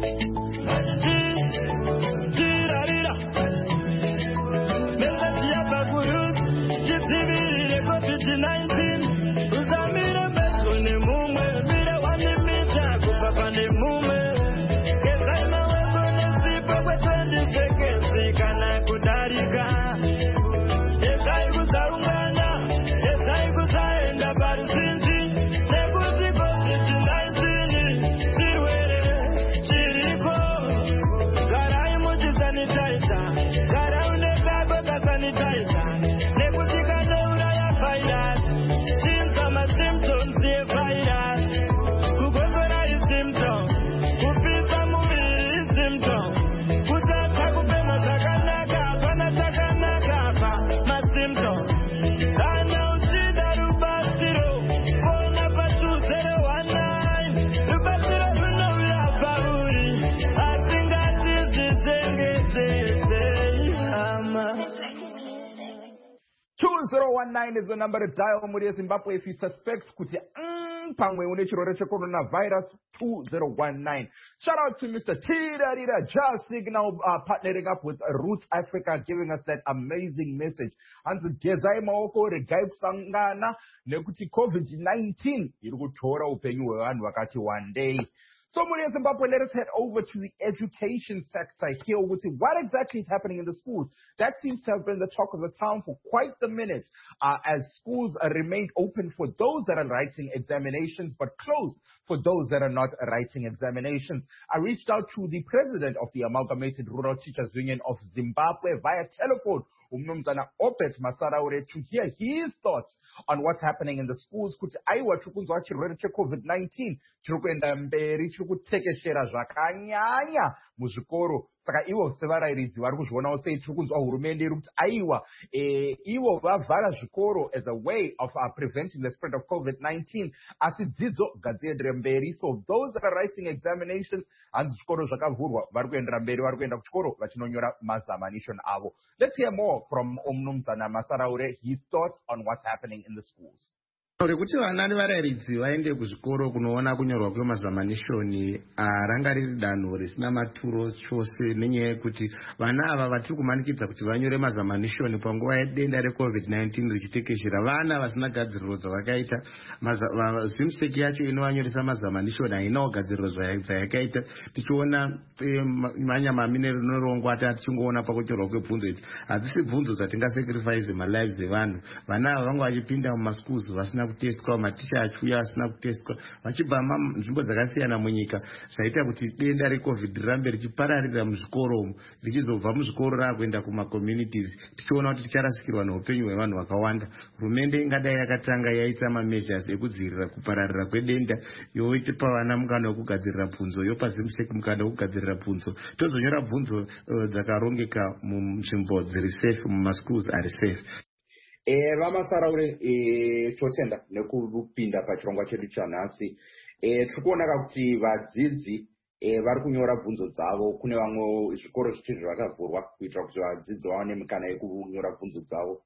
Is the number to dial muri Zimbabwe if you suspect kuti pamwe une chirwere coronavirus 2019. Shout out to Mr. Tida Just Signal partnering up with Roots Africa, giving us that amazing message. And gezai maoko regai kusangana nekuti COVID-19 iri kutora upenyu hwevanhu vakati one day. So, muri Zimbabwe, let us head over to the education sector here. What exactly is happening in the schools? That seems to have been the talk of the town for quite the minute, as schools remained open for those that are writing examinations, but closed for those that are not writing examinations. I reached out to the president of the Amalgamated Rural Teachers Union of Zimbabwe via telephone, Umnumzana Opet Masaraure, to hear his thoughts on what's happening in the schools. Kuti aiwa chukunzwa chirwere COVID-19 chirikuenda mberi chirikutekeshera zvakanyanya muzvikoro. Saka ivo sevarairidzi vari kuzvionawo sei chirikunzwa hurumende iri kuti aiwa ivo vavhara zvikoro as a way of preventing the spread of COVID-19, asi dzidzo ngadziendere mberi. So those that are writing examinations, hanzi zvikoro zvakavhurwa, vari kuendera mberi, vari kuenda kuchikoro vachinonyora mazamanishoni avo. Let's hear more from Umnumzana Masaraure, his thoughts on what's happening in the schools. rekuti vana nevarairidzi vaende kuzvikoro kunoona kunyorwa kwemazamanishoni ranga riri danho risina maturo chose, nenyaya yekuti vana ava vatiri kumanikidza kuti vanyore mazamanishoni panguva yedenda reCovid-19 richitekeshera, vana vasina gadziriro dzavakaita. Zimseki yacho inovanyoresa mazamanishoni hainawo gadziriro dzayakaita. Tichiona manyamami nerunorongwata tichingoona pakunyorwa kwebvunzo idzi hadzisi bvunzo dzatingasacrifice malives evanhu. Vana ava vanga vachipinda mumaschools vasina kutestwa, maticha achiuya asina kutestwa, vachibva nzvimbo dzakasiyana munyika, zvaita kuti denda reCovid rirambe richipararira muzvikoro umu, richizobva muzvikoro rakuenda kumacommunities. Tichiona kuti ticharasikirwa neupenyu hwevanhu vakawanda. Hurumende ingadai yakatanga yaita mameasures ekudzivirira kupararira kwedenda, yoipa vana mukana wekugadzirira bvunzo, yopa Zimseki mukana wekugadzirira bvunzo, tozonyora bvunzo dzakarongeka munzvimbo dziri safe, mumaschools ari safe. Vamasaraure totenda nekupinda pachirongwa chedu chanhasi. Tirikuona kuti vadzidzi vari kunyora bvunzo dzavo. Kune vamwe zvikoro zvichiri zvakavhurwa kuitira kuti vadzidzi vaone mikana yekunyora bvunzo dzavo.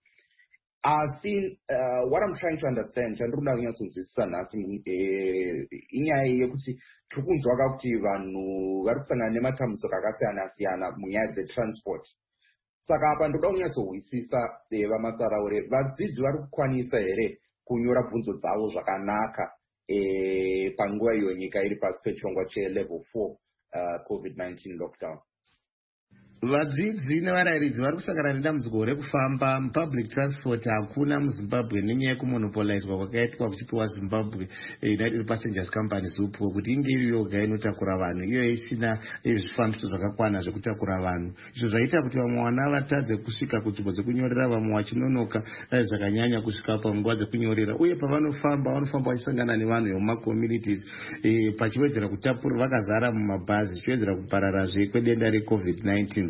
Asi what I'm trying to understand, chandikuda kunyatsonzwisisa nhasi inyaya yekuti tiri kunzwa kuti vanhu vari kusangana nematambudziko akasiyana-siyana munyaya dzetransport. Saka apa ndoda kunyatsohwisisa vamasaraure, vadzidzi vari kukwanisa here kunyora bvunzo dzavo zvakanaka panguva iyo nyika iri pasi pechirongwa chelevel 4 COVID-19 lockdown? Vadzidzi nevarairidzi vari kusangana nedambudziko rekufamba mupublic transport. Hakuna muZimbabwe nenyaya yekumonopolizwa kwakaitwa kuchipiwa Zimbabwe United Passengers Company ZUPO kuti inge iri yoga inotakura vanhu, iyo isina zvifambiso zvakakwana zvekutakura vanhu. Izvo zvaita kuti vamwe vana vatadze kusvika kunzvimbo dzekunyorera, vamwe vachinonoka zvakanyanya kusvika panguva dzekunyorera, uye pavanofamba vanofamba vachisangana nevanhu vemumacommunities pachiwedzera kutapura vakazara mumabhazi, chiwedzera kupararazve kwedenda reCovid-19.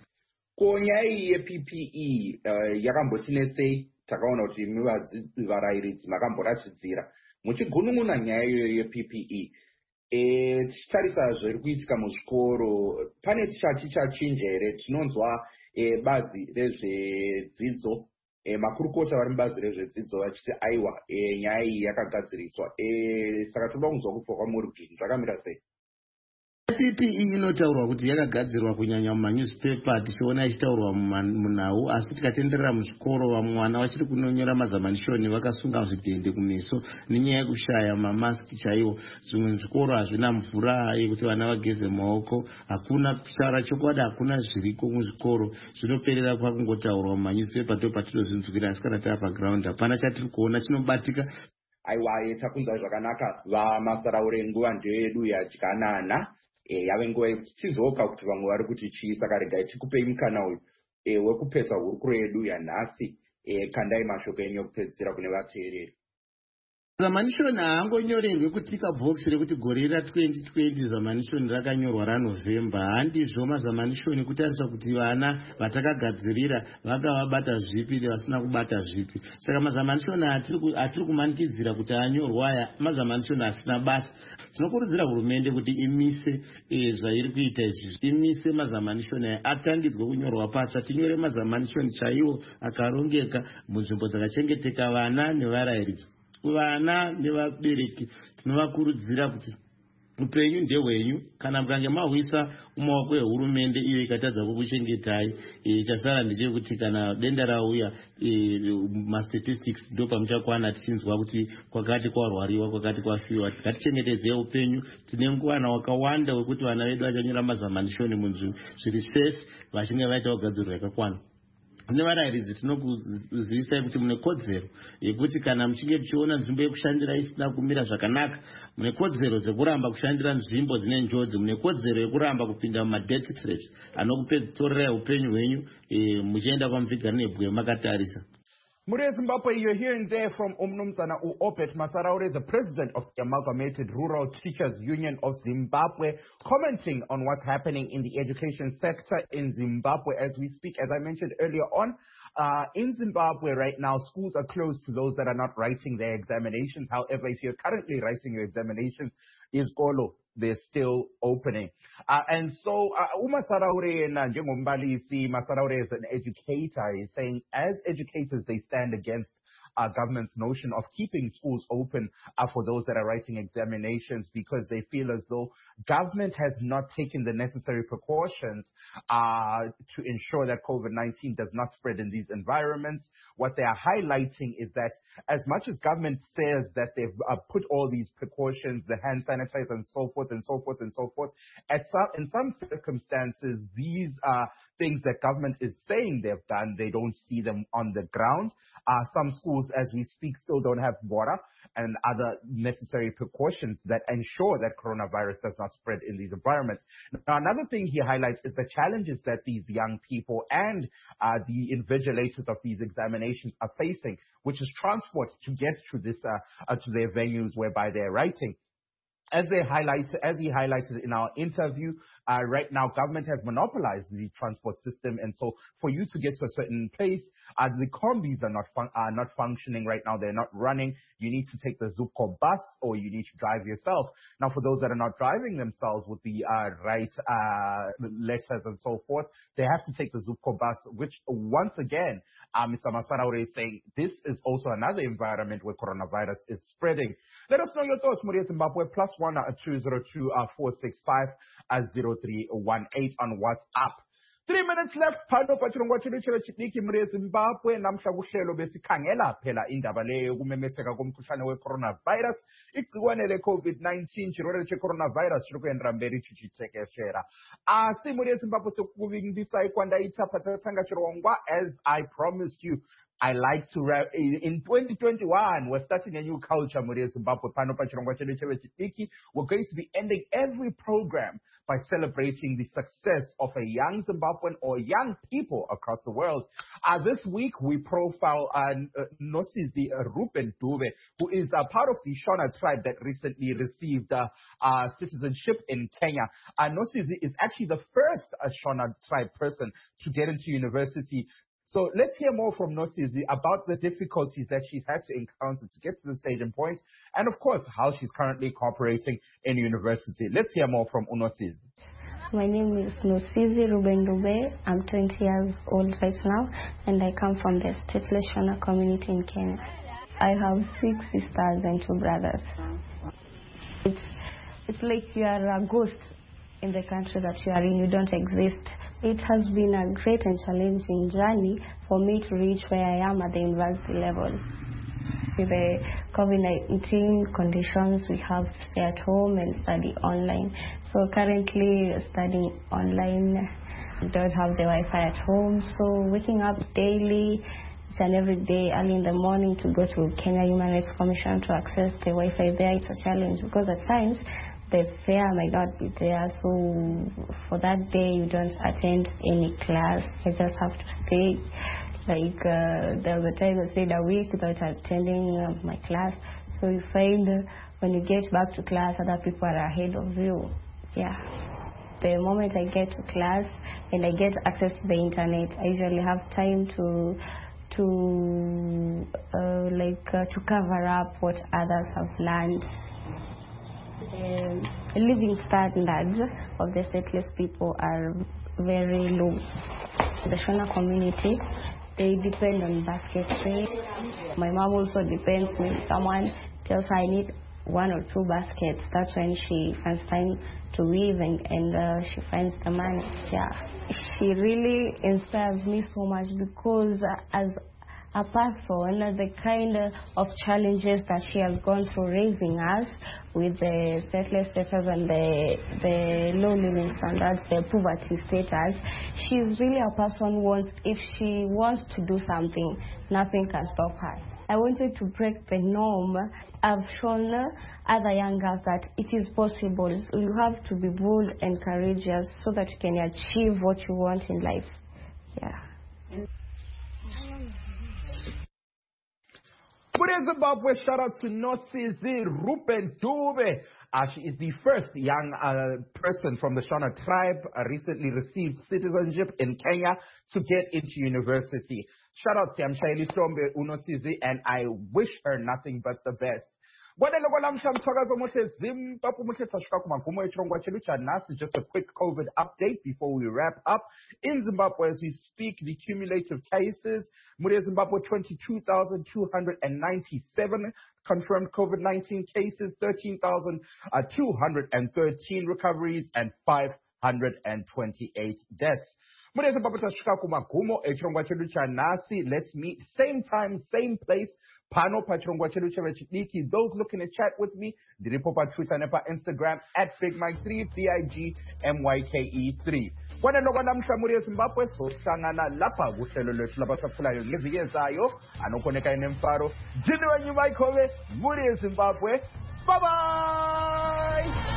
Ko nyaya yePPE yakambotinetsei? Takaona kuti varairidzi makamboratidzira muchigunun'una nyaya iyoyo yePPE. Tichitarisa zviri kuitika muzvikoro, pane tichachinja here? Tinonzwa bazi rezvedzidzo, makurukota vari mubazi rezvedzidzo vachiti aiwa nyaya iyi yakagadziriswa. Saka toda kunzwa kubva kwamuri kuti zvakamira sei? PPE inotaurwa kuti yakagadzirwa kunyanya mumanewspaper, tichiona ichitaurwa munhau, asi tikatenderera muzvikoro vamwe vana vachiri kunonyora mazamanishoni vakasunga zvidhende kumeso nenyaya yekushaya mamaski chaiwo. Zvimwe zvikoro hazvina mvura yekuti vana vageze maoko, hakuna kutaura chokwadi, hakuna zviriko muzvikoro, zvinoperera pakungotaurwa mumanewspaper ndopatinozvinzwira, asi kana tava paground hapana chatiri kuona chinobatika. Aiwa, takunzwa zvakanaka. Vamasaraure, nguva ndeyedu yadyanana. Yave nguva yekuti tizoka kuti vamwe vari kuti chii, saka regai tikupei mukana uyu wekupedza hurukuro yedu yanhasi. Kandai mashoko enyu ekupedzisira kune vateereri. Zamanishoni haangonyorerwe kutika bhokisi rekuti gore ra2020 zamanishoni rakanyorwa raNovemba. Handizvo mazamanishoni kutarisa kuti vana vatakagadzirira vanga vabata zvipi nevasina kubata zvipi. Saka mazamanishoni atiri kumanikidzira kuti anyorwa aya mazamanishoni asina basa. Tinokurudzira hurumende kuti imise zvairi kuita izvi, imise mazamanishoni aya atangidzwe kunyorwa patsva, tinyore mazamanishoni chaiwo akarongeka munzvimbo dzakachengeteka vana nevarairidzi. Vana nevabereki tinovakurudzira kuti upenyu ndehwenyu, kana mukange mahwisa mumaoko ehurumende iyo ikatadza kukuchengetai, chasara ndechekuti kana denda rauya mastatistics ndo pamuchakwana tichinzwa kuti kwakati kwarwariwa, kwakati kwafiwa. Ngatichengetedze upenyu. Tine mukana wakawanda wekuti vana vedu vachanyora mazamanishoni munzvimbo zviri safe, vachinge vaita ugadziriro yakakwana. Kune varairidzi tinokuzivisai kuti mune kodzero yekuti kana muchinge tichiona nzvimbo yekushandira isina kumira zvakanaka, mune kodzero dzekuramba kushandira nzvimbo dzine njodzi, mune kodzero yekuramba kupinda mumadeath traps anokutorerai upenyu hwenyu muchienda kwamuvhigari nebwe makatarisa. Muri Zimbabwe, you're hearing there from Umnumzana Obed Masaraure, the president of the Amalgamated Rural Teachers Union of Zimbabwe, commenting on what's happening in the education sector in Zimbabwe as we speak. As I mentioned earlier on, in Zimbabwe right now, schools are closed to those that are not writing their examinations. However, if you're currently writing your examinations, izikolo, they're still opening. And so, Masaraure Njengombalisi, Masaraure is an educator. He's saying, as educators, they stand against government's notion of keeping schools open for those that are writing examinations, because they feel as though government has not taken the necessary precautions to ensure that COVID-19 does not spread in these environments. What they are highlighting is that as much as government says that they've put all these precautions, the hand sanitizer and so forth and so forth and so forth, in some circumstances, these things that government is saying they've done, they don't see them on the ground. Some schools, as we speak, still don't have water and other necessary precautions that ensure that coronavirus does not spread in these environments. Now, another thing he highlights is the challenges that these young people and the invigilators of these examinations are facing, which is transport to get to this to their venues whereby they're writing. As he highlighted in our interview, right now government has monopolized the transport system, and so for you to get to a certain place, the combis are not functioning right now. They're not running. You need to take the Zupco bus, or you need to drive yourself. Now, for those that are not driving themselves with the right letters and so forth, they have to take the Zupco bus, which once again, Mr. Masaraure is saying this is also another environment where coronavirus is spreading. Let us know your thoughts, Muria Zimbabwe, +1 202 465 0318 on WhatsApp. 3 minutes left. Phano pachirongwa chedu chidiki Muria Zimbabwe namhla kuhlelo besikhangela phela indaba leyo kumemetheka komkhuhlane we-coronavirus. Igciwane le-COVID-19 chirwere che-coronavirus chiri kuendera mberi chichitekeshera. Asi Muria Zimbabwe sekukuvimbisa ikwanda itaphatsatsanga chirongwa, as I promised you. I like to in 2021, we're starting a new culture, Muria Zimbabwe. We're going to be ending every program by celebrating the success of a young Zimbabwean or young people across the world. This week, we profile Nosizi Ruben Dube, who is a part of the Shona tribe that recently received citizenship in Kenya. Nosizi is actually the first Shona tribe person to get into university. So let's hear more from Nosizi about the difficulties that she's had to encounter to get to the staging point, and of course, how she's currently cooperating in university. Let's hear more from Nosizi. My name is Nosizi Ruben Dube. I'm 20 years old right now, and I come from the stateless Shona community in Kenya. I have 6 sisters and 2 brothers. It's like you are a ghost in the country that you are in. You don't exist. It has been a great and challenging journey for me to reach where I am at the university level. With the COVID-19 conditions, we have to stay at home and study online. So currently studying online, we don't have the Wi-Fi at home. So waking up daily, each and every day, early in the morning to go to Kenya Human Rights Commission to access the Wi-Fi there, it's a challenge because at times the fare might not be there, so for that day you don't attend any class. You just have to stay. Like there was a time I stayed a week without attending my class. So you find when you get back to class, other people are ahead of you. Yeah. The moment I get to class and I get access to the internet, I usually have time to cover up what others have learned. The living standards of the stateless people are very low. The Shona community, they depend on basket trade. My mom also depends when someone tells her I need 1 or 2 baskets. That's when she finds time to weave and she finds the money. Yeah, she really inspires me so much because as a person, the kind of challenges that she has gone through raising us with the stateless status and the low living standards, the poverty status, she's really a person who if she wants to do something, nothing can stop her. I wanted to break the norm. I've shown other young girls that it is possible. You have to be bold and courageous so that you can achieve what you want in life. Yeah. Muria Zimbabwe, shout out to Nosizi Ruben Dube. She is the first young person from the Shona tribe, recently received citizenship in Kenya to get into university. Shout out to Amshayeli Sombe Unosizi, and I wish her nothing but the best. Kwaneloko lamhla mthakazo omuhle Zimbabwe omuhle sashuka kumagumo echirongwa chedu chanhasi. Just a quick COVID update before we wrap up. In Zimbabwe as we speak, the cumulative cases, muri Zimbabwe 22,297 confirmed COVID-19 cases, 13,213 recoveries and 528 deaths. Muri Zimbabwe tashuka kumagumo echirongwa chedu chanhasi. Let's meet same time, same place. Pano pachirongwa chedu chevechidiki. Those looking to chat with me, ndiripo pa Twitter nepa Instagram at BigMike3, BIGMYKE3. Kwaneloko namhla muri Zimbabwe sohlangana lapha kuhlelo lwethu labasakhulayo ngeviki ezayo anokoneka enemfaro. Jini wenyu Mike Hove muri Zimbabwe. Bye bye.